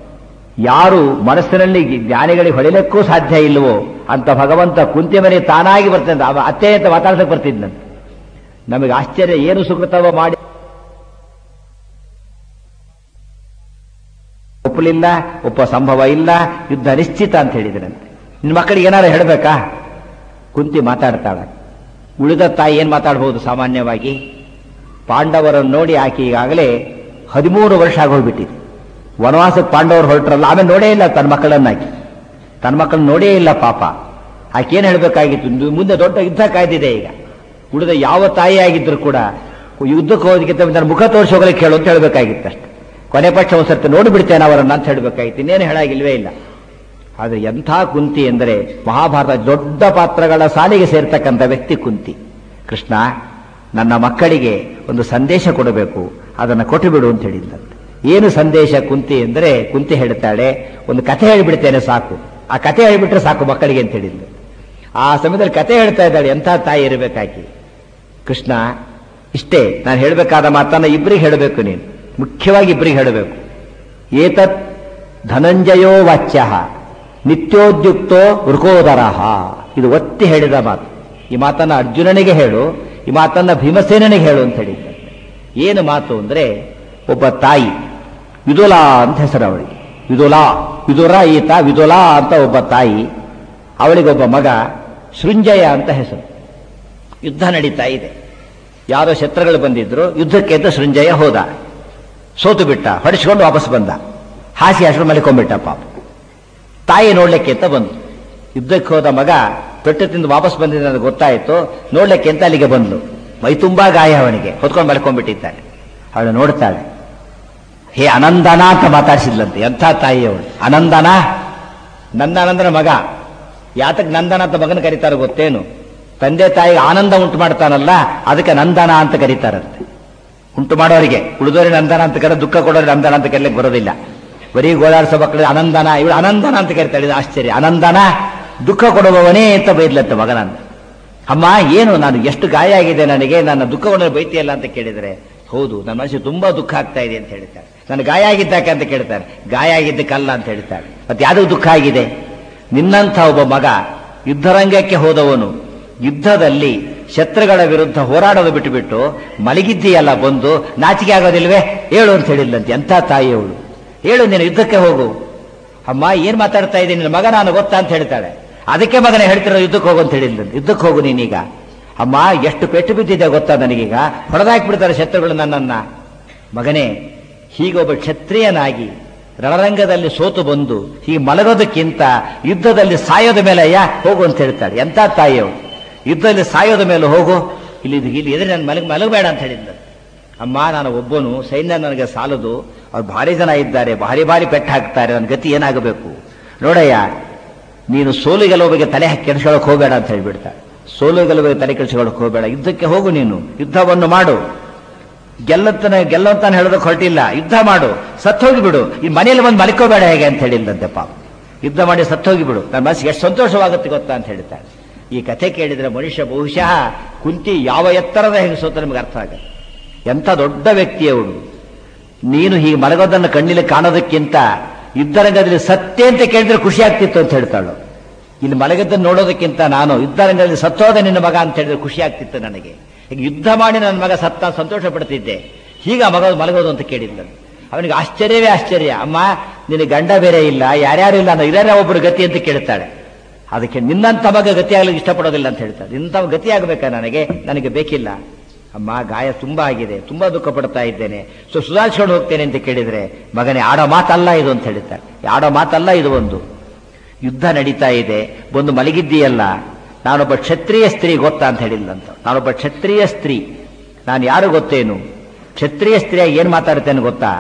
[SPEAKER 1] ಯಾರು ಮನಸ್ಸಿನಲ್ಲಿ ಜ್ಞಾನಿಗಳಿಗೆ ಹೊಡೆಯಲಿಕ್ಕೂ ಸಾಧ್ಯ ಇಲ್ಲವೋ ಅಂತ ಭಗವಂತ ಕುಂತಿ ಮನೆಗೆ ತಾನಾಗಿ ಬರ್ತಾನೆ. ಅತ್ತೆ ಅಂತ ಮಾತಾಡ್ಸಕ್ಕೆ ಬರ್ತಿದ್ದಂತೆ. ನಮಗೆ ಆಶ್ಚರ್ಯ, ಏನು ಸುಕೃತವ ಮಾಡಿ ಒಪ್ಪಲಿಲ್ಲ, ಒಪ್ಪ ಸಂಭವ ಇಲ್ಲ, ಯುದ್ಧ ನಿಶ್ಚಿತ ಅಂತ ಹೇಳಿದ್ರಂತೆ. ನಿನ್ನ ಮಕ್ಕಳಿಗೆ ಏನಾರು ಹೇಳಬೇಕಾ? ಕುಂತಿ ಮಾತಾಡ್ತಾಳೆ. ಉಳಿದ ತಾಯಿ ಏನ್ ಮಾತಾಡ್ಬೋದು ಸಾಮಾನ್ಯವಾಗಿ? ಪಾಂಡವರನ್ನು ನೋಡಿ ಆಕೆ ಈಗಾಗಲೇ ಹದಿಮೂರು ವರ್ಷ ಆಗೋಗ್ಬಿಟ್ಟಿದೆ. ವನವಾಸಕ್ಕೆ ಪಾಂಡವರು ಹೊರಟ್ರಲ್ಲ, ಆಮೇಲೆ ನೋಡೇ ಇಲ್ಲ ತನ್ನ ಮಕ್ಕಳನ್ನಾಕಿ, ತನ್ನ ಮಕ್ಕಳನ್ನ ನೋಡೇ ಇಲ್ಲ ಪಾಪ. ಆಕೆ ಏನ್ ಹೇಳ್ಬೇಕಾಗಿತ್ತು? ಮುಂದೆ ದೊಡ್ಡ ಯುದ್ಧ ಕಾಯ್ದಿದೆ ಈಗ. ಉಳಿದ ಯಾವ ತಾಯಿ ಆಗಿದ್ರು ಕೂಡ ಯುದ್ಧಕ್ಕೆ ಹೋದಕ್ಕಿಂತ ನನ್ನ ಮುಖ ತೋರಿಸಿ ಹೋಗ್ಲಿಕ್ಕೆ ಹೇಳು ಅಂತ ಹೇಳ್ಬೇಕಾಗಿತ್ತು ಅಷ್ಟೆ. ಕೊನೆ ಪಕ್ಷ ಒಂದು ಸರ್ತಿ ನೋಡಿಬಿಡ್ತೇನೆ ಅವರನ್ನ ಅಂತ ಹೇಳ್ಬೇಕಾಗಿತ್ತು, ಇನ್ನೇನು ಹೇಳಾಗಿಲ್ವೇ ಇಲ್ಲ. ಆದರೆ ಎಂಥ ಕುಂತಿ ಎಂದರೆ ಮಹಾಭಾರತ ದೊಡ್ಡ ಪಾತ್ರಗಳ ಸಾಲಿಗೆ ಸೇರ್ತಕ್ಕಂಥ ವ್ಯಕ್ತಿ ಕುಂತಿ. ಕೃಷ್ಣ, ನನ್ನ ಮಕ್ಕಳಿಗೆ ಒಂದು ಸಂದೇಶ ಕೊಡಬೇಕು, ಅದನ್ನು ಕೊಟ್ಟು ಬಿಡು ಅಂತ ಹೇಳಿದ್ದಂತೆ. ಏನು ಸಂದೇಶ ಕುಂತಿ ಎಂದರೆ, ಕುಂತಿ ಹೇಳ್ತಾಳೆ, ಒಂದು ಕಥೆ ಹೇಳಿಬಿಡ್ತೇನೆ ಸಾಕು, ಆ ಕಥೆ ಹೇಳಿಬಿಟ್ರೆ ಸಾಕು ಮಕ್ಕಳಿಗೆ ಅಂತ ಹೇಳಿದ್ಲು. ಆ ಸಮಯದಲ್ಲಿ ಕಥೆ ಹೇಳ್ತಾ ಇದ್ದಾಳೆ, ಎಂಥ ತಾಯಿ ಇರಬೇಕಾಕಿ. ಕೃಷ್ಣ, ಇಷ್ಟೇ ನಾನು ಹೇಳಬೇಕಾದ ಮಾತನ್ನ ಇಬ್ಬರಿಗೆ ಹೇಳಬೇಕು, ನೀನು ಮುಖ್ಯವಾಗಿ ಇಬ್ಬರಿಗೆ ಹೇಳಬೇಕು. ಏತತ್ ಧನಂಜಯೋ ವಾಚ್ಯ ನಿತ್ಯೋದ್ಯುಕ್ತೋ ವೃಕೋದರಃ, ಇದು ಒತ್ತಿ ಹೇಳಿದ ಮಾತು. ಈ ಮಾತನ್ನ ಅರ್ಜುನನಿಗೆ ಹೇಳು, ಈ ಮಾತನ್ನ ಭೀಮಸೇನಿಗೆ ಹೇಳು ಅಂತ ಹೇಳಿದ್ದ. ಏನು ಮಾತು ಅಂದ್ರೆ, ಒಬ್ಬ ತಾಯಿ ವಿದುಲಾ ಅಂತ ಹೆಸರು ಅವಳಿಗೆ. ವಿದುಲಾ, ವಿದುರ ಈತ, ವಿದುಲಾ ಅಂತ ಒಬ್ಬ ತಾಯಿ, ಅವಳಿಗೊಬ್ಬ ಮಗ ಸೃಂಜಯ ಅಂತ ಹೆಸರು. ಯುದ್ಧ ನಡೀತಾ ಇದೆ. ಯಾರೋ ಶತ್ರುಗಳು ಬಂದಿದ್ರು, ಯುದ್ಧಕ್ಕೆ ಅಂತ ಸೃಂಜಯ ಹೋದ. ಸೋತು ಬಿಟ್ಟ, ಹೊಡಿಸ್ಕೊಂಡು ವಾಪಸ್ ಬಂದ. ಹಾಸಿ ಹಾಸ್ಕೊಂಡು ಮಲಿಕೊಂಡ್ಬಿಟ್ಟ ಪಾಪ. ತಾಯಿ ನೋಡ್ಲಿಕ್ಕೆ ಅಂತ ಬಂದು, ಯುದ್ಧಕ್ಕೆ ಹೋದ ಮಗ ಪೆಟ್ಟು ತಿಂದು ವಾಪಸ್ ಬಂದಿದ್ದ ಅಂತ ಗೊತ್ತಾಯಿತು. ನೋಡ್ಲಿಕ್ಕೆ ಅಂತ ಅಲ್ಲಿಗೆ ಬಂದು, ಮೈ ತುಂಬಾ ಗಾಯ ಅವನಿಗೆ, ಹೊತ್ಕೊಂಡು ಮಲ್ಕೊಂಡ್ಬಿಟ್ಟಿದ್ದಾನೆ. ಅವಳು ನೋಡ್ತಾಳೆ, ಹೇ ಅನಂದನ ಅಂತ ಮಾತಾಡಿಸಿದ್ಲಂತೆ. ಎಂಥ ತಾಯಿ ಅವಳು, ಅನಂದನ, ನಂದನಂದನ ಮಗ. ಯಾತಕ್ಕೆ ನಂದನ ಅಂತ ಮಗನ ಕರೀತಾರ ಗೊತ್ತೇನು? ತಂದೆ ತಾಯಿಗೆ ಆನಂದ ಉಂಟು ಮಾಡ್ತಾನಲ್ಲ, ಅದಕ್ಕೆ ನಂದನ ಅಂತ ಕರೀತಾರಂತೆ. ಉಂಟು ಮಾಡೋರಿಗೆ, ಉಳಿದೋರಿಗೆ ನಂದನ ಅಂತ ಕರೆ, ದುಃಖ ಕೊಡೋರಿಗೆ ನಂದನ ಅಂತ ಕರೀಲಿಕ್ಕೆ ಬರೋದಿಲ್ಲ. ಬರೀ ಗೋಳಾಡಿಸೋ ಮಕ್ಕಳಿಗೆ ಅನಂದನ, ಇವಳು ಅನಂದನ ಅಂತ ಕರೀತಾಳೆ. ಇದು ಆಶ್ಚರ್ಯ. ಅನಂದನ, ದುಃಖ ಕೊಡುವವನೇ ಅಂತ ಬೈದ್ಲಂತೆ ಮಗನಂತ. ಅಮ್ಮ ಏನು, ನಾನು ಎಷ್ಟು ಗಾಯ ಆಗಿದೆ ನನಗೆ, ನನ್ನ ದುಃಖವನ್ನು ಬೈತಿಯಲ್ಲ ಅಂತ ಕೇಳಿದರೆ, ಹೌದು ನನ್ನ ಮನಸ್ಸಿಗೆ ತುಂಬಾ ದುಃಖ ಆಗ್ತಾ ಇದೆ ಅಂತ ಹೇಳ್ತಾರೆ. ನಾನು ಗಾಯ ಆಗಿದ್ದಾಕೆ ಅಂತ ಕೇಳ್ತಾರೆ, ಗಾಯ ಆಗಿದ್ದಕ್ಕಲ್ಲ ಅಂತ ಹೇಳ್ತಾರೆ. ಮತ್ತೆ ಯಾವ್ದು ದುಃಖ ಆಗಿದೆ? ನಿನ್ನಂಥ ಒಬ್ಬ ಮಗ ಯುದ್ಧರಂಗಕ್ಕೆ ಹೋದವನು ಯುದ್ಧದಲ್ಲಿ ಶತ್ರುಗಳ ವಿರುದ್ಧ ಹೋರಾಡೋದು ಬಿಟ್ಟುಬಿಟ್ಟು ಮಲಗಿದ್ದೀಯಲ್ಲ, ಬಂದು ನಾಚಿಕೆ ಆಗೋದಿಲ್ವೇ? ಹೇಳು ಅಂತ ಹೇಳಿಲ್ಲಂತೆ. ಎಂಥ ತಾಯಿಯವಳು. ಹೇಳು, ನೀನು ಯುದ್ಧಕ್ಕೆ ಹೋಗು. ಅಮ್ಮ ಏನ್ ಮಾತಾಡ್ತಾ ಇದ್ದೀನಿ, ನಿನ್ನ ಮಗ ನಾನು ಗೊತ್ತಾ ಅಂತ ಹೇಳ್ತಾಳೆ. ಅದಕ್ಕೆ ಮಗನೇ ಹೇಳ್ತಿರೋ ಯುದ್ಧಕ್ಕೆ ಹೋಗು ಅಂತ ಹೇಳಿಲ್ಲ. ಯುದ್ಧಕ್ಕೆ ಹೋಗು ನೀನೀಗ. ಅಮ್ಮ ಎಷ್ಟು ಪೆಟ್ಟು ಬಿದ್ದಿದೆ ಗೊತ್ತಾ ನನಗೀಗ, ಹೊಡೆದಾಕ್ಬಿಡ್ತಾರೆ ಶತ್ರುಗಳು ನನ್ನನ್ನ. ಮಗನೇ, ಹೀಗೊಬ್ಬ ಕ್ಷತ್ರಿಯನಾಗಿ ರಣರಂಗದಲ್ಲಿ ಸೋತು ಬಂದು ಹೀಗೆ ಮಲಗೋದಕ್ಕಿಂತ ಯುದ್ಧದಲ್ಲಿ ಸಾಯೋದ ಮೇಲೆ ಅಯ್ಯ ಹೋಗು ಅಂತ ಹೇಳ್ತಾಳೆ. ಎಂಥ ತಾಯಿಯವರು. ಯುದ್ಧದಲ್ಲಿ ಸಾಯೋದ ಮೇಲೆ ಹೋಗು, ಇಲ್ಲಿ ಇಲ್ಲಿ ಎದುರು ನಾನು ಮಲಗ ಮಲಗಬೇಡ ಅಂತ ಹೇಳಿದ್ದ. ಅಮ್ಮ ನಾನು ಒಬ್ಬನು, ಸೈನ್ಯ ನನಗೆ ಸಾಲದು, ಅವ್ರು ಭಾರಿ ಜನ ಇದ್ದಾರೆ, ಭಾರಿ ಭಾರಿ ಪೆಟ್ಟು ಹಾಕ್ತಾರೆ, ನನ್ನ ಗತಿ ಏನಾಗಬೇಕು ನೋಡಯ್ಯ. ನೀನು ಸೋಲು ಗೆಲುವಿಗೆ ತಲೆ ಕೆಡಿಸ್ಕೊಳ್ಳೋಕೆ ಹೋಗಬೇಡ ಅಂತ ಹೇಳ್ಬಿಡ್ತಾಳೆ. ಸೋಲು ಗೆಲುವಿಗೆ ತಲೆ ಕೆಡಿಸ್ಕೊಳ್ಳೋಕೆ ಹೋಗಬೇಡ, ಯುದ್ಧಕ್ಕೆ ಹೋಗು ನೀನು, ಯುದ್ಧವನ್ನು ಮಾಡು. ಗೆಲ್ಲಂತಾನೆ ಗೆಲ್ಲಂತಾನೆ ಹೇಳೋದಕ್ಕೆ ಹೊರಟಿಲ್ಲ, ಯುದ್ಧ ಮಾಡು, ಸತ್ತೋಗಿ ಬಿಡು. ಈ ಮನೆಯಲ್ಲಿ ಬಂದು ಮಲ್ಕೋಬೇಡ ಹೇಗೆ ಅಂತ ಹೇಳಿಲ್ಲಂತೆ ಪಾಪ. ಯುದ್ಧ ಮಾಡಿ ಸತ್ತೋಗಿ ಬಿಡು, ನನ್ನ ಮನಸ್ಸಿಗೆ ಎಷ್ಟು ಸಂತೋಷವಾಗುತ್ತೆ ಗೊತ್ತಾ ಅಂತ ಹೇಳ್ತಾಳೆ. ಈ ಕಥೆ ಕೇಳಿದ್ರೆ ಮನುಷ್ಯ ಬಹುಶಃ ಕುಂತಿ ಯಾವ ಎತ್ತರದ ಹೆಂಗಸೋತ ನಮ್ಗೆ ಅರ್ಥ ಆಗುತ್ತೆ. ಎಂಥ ದೊಡ್ಡ ವ್ಯಕ್ತಿಯವಳು. ನೀನು ಹೀಗೆ ಮಲಗೋದನ್ನು ಕಣ್ಣಿಲಿ ಕಾಣೋದಕ್ಕಿಂತ ಯುದ್ಧರಂಗದಲ್ಲಿ ಸತ್ಯ ಅಂತ ಕೇಳಿದ್ರೆ ಖುಷಿ ಆಗ್ತಿತ್ತು ಅಂತ ಹೇಳ್ತಾಳು. ಇಲ್ಲಿ ಮಲಗದ್ದನ್ನು ನೋಡೋದಕ್ಕಿಂತ ನಾನು ಯುದ್ಧರಂಗದಲ್ಲಿ ಸತ್ತೋದ ನಿನ್ನ ಮಗ ಅಂತ ಹೇಳಿದ್ರೆ ಖುಷಿ ಆಗ್ತಿತ್ತು ನನಗೆ. ಈಗ ಯುದ್ಧ ಮಾಡಿ ನನ್ನ ಮಗ ಸತ್ತ ಸಂತೋಷ ಪಡ್ತಿದ್ದೆ, ಹೀಗ ಮಗ ಮಲಗೋದು ಅಂತ ಕೇಳಿದ್ದ. ಅವನಿಗೆ ಆಶ್ಚರ್ಯವೇ ಆಶ್ಚರ್ಯ. ಅಮ್ಮ ನಿನಗೆ ಗಂಡ ಬೇರೆ ಇಲ್ಲ, ಯಾರ್ಯಾರು ಇಲ್ಲ, ನಾನು ಇದಾರೆ ಒಬ್ಬರು ಗತಿ ಅಂತ ಕೇಳ್ತಾಳೆ. ಅದಕ್ಕೆ ನಿನ್ನಂತ ಮಗ ಗತಿ ಆಗ್ಲಿಕ್ಕೆ ಇಷ್ಟಪಡೋದಿಲ್ಲ ಅಂತ ಹೇಳ್ತಾಳೆ. ನಿನ್ನಂತ ಗತಿ ಆಗಬೇಕಾ ನನಗೆ? ನನಗೆ ಬೇಕಿಲ್ಲ ಅಮ್ಮ, ಗಾಯ ತುಂಬಾ ಆಗಿದೆ, ತುಂಬಾ ದುಃಖ ಪಡ್ತಾ ಇದ್ದೇನೆ, ಸೊ ಸುಧಾರಿಸ್ಕೊಂಡು ಹೋಗ್ತೇನೆ ಅಂತ ಕೇಳಿದ್ರೆ, ಮಗನೇ ಆಡೋ ಮಾತಲ್ಲ ಇದು ಅಂತ ಹೇಳ್ತಾರೆ. ಆಡೋ ಮಾತಲ್ಲ ಇದು. ಒಂದು ಯುದ್ಧ ನಡೀತಾ ಇದೆ, ಬಂದು ಮಲಗಿದ್ದೀಯಲ್ಲ, ನಾನೊಬ್ಬ ಕ್ಷತ್ರಿಯ ಸ್ತ್ರೀ ಗೊತ್ತಾ ಅಂತ ಹೇಳಿಲ್ಲಂತ. ನಾನೊಬ್ಬ ಕ್ಷತ್ರಿಯ ಸ್ತ್ರೀ, ನಾನು ಯಾರು ಗೊತ್ತೇನು? ಕ್ಷತ್ರಿಯ ಸ್ತ್ರೀಯಾಗಿ ಏನ್ ಮಾತಾಡ್ತೇನೆ ಗೊತ್ತಾ?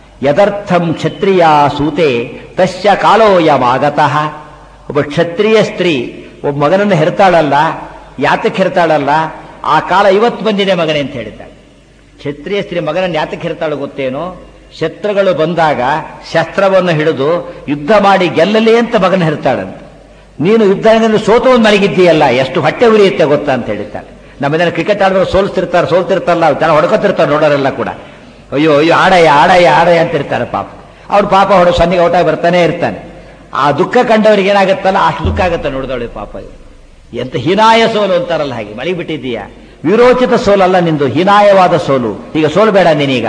[SPEAKER 1] ಯದರ್ಥಂ ಕ್ಷತ್ರಿಯ ಸೂತೆ ತಸ್ಯ ಕಾಲೋಯಮಾಗತಃ. ಒಬ್ಬ ಕ್ಷತ್ರಿಯ ಸ್ತ್ರೀ ಒಬ್ಬ ಮಗನನ್ನು ಹೆರ್ತಾಳಲ್ಲ, ಯಾತಕ್ಕೆ ಹೆರ್ತಾಳಲ್ಲ? ಆ ಕಾಲ ಇವತ್ತು ಬಂದಿದೆ ಮಗನೇ ಅಂತ ಹೇಳಿದ್ದಾಳೆ. ಕ್ಷತ್ರಿಯ ಸ್ತ್ರೀ ಮಗನನ್ನು ಯಾತಕ್ಕೆ ಹೆರ್ತಾಳು ಗೊತ್ತೇನೋ? ಶತ್ರುಗಳು ಬಂದಾಗ ಶಸ್ತ್ರವನ್ನು ಹಿಡಿದು ಯುದ್ಧ ಮಾಡಿ ಗೆಲ್ಲಲಿ ಅಂತ ಮಗನ ಹೆರ್ತಾಳಂತ. ನೀನು ಯುದ್ಧದಲ್ಲಿ ಸೋತು ಒಂದು ಮಲಗಿದ್ದೀಯಲ್ಲ, ಎಷ್ಟು ಹೊಟ್ಟೆ ಉರಿಯುತ್ತೆ ಗೊತ್ತಾ ಅಂತ ಹೇಳಿದ್ದಾಳೆ. ನಮ್ಮನೆಲ್ಲ ಕ್ರಿಕೆಟ್ ಆಡುವಾಗ ಸೋಲ್ತಿರ್ತಾರೆ, ಸೋಲ್ತಿರ್ತಾರಲ್ಲ, ಜನ ಹೊಡ್ಕೊತಿರ್ತಾರೆ ನೋಡೋರೆಲ್ಲ ಕೂಡ. ಅಯ್ಯೋ ಅಯ್ಯೋ ಆಡಯ್ಯ ಆಡಯ್ಯ ಆಡಯ್ಯ ಅಂತಿರ್ತಾರೆ ಪಾಪ. ಅವ್ರು ಪಾಪ ಹೊಡೆ ಸೊನ್ನೆಗೆ ಔಟಾಗಿ ಬರ್ತಾನೆ ಇರ್ತಾನೆ. ಆ ದುಃಖ ಕಂಡವ್ರಿಗೆ ಏನಾಗುತ್ತಲ್ಲ ಅಷ್ಟು ದುಃಖ ಆಗುತ್ತೆ ನೋಡಿದವಳಿ ಪಾಪ. ಎಂತ ಹೀನಾಯ ಸೋಲು ಅಂತಾರಲ್ಲ, ಹಾಗೆ ಮಲಗಿಬಿಟ್ಟಿದ್ದೀಯ. ವಿರೋಚಿತ ಸೋಲಲ್ಲ ನಿಂದು, ಹೀನಾಯವಾದ ಸೋಲು. ಈಗ ಸೋಲ್ಬೇಡ ನೀನೀಗ.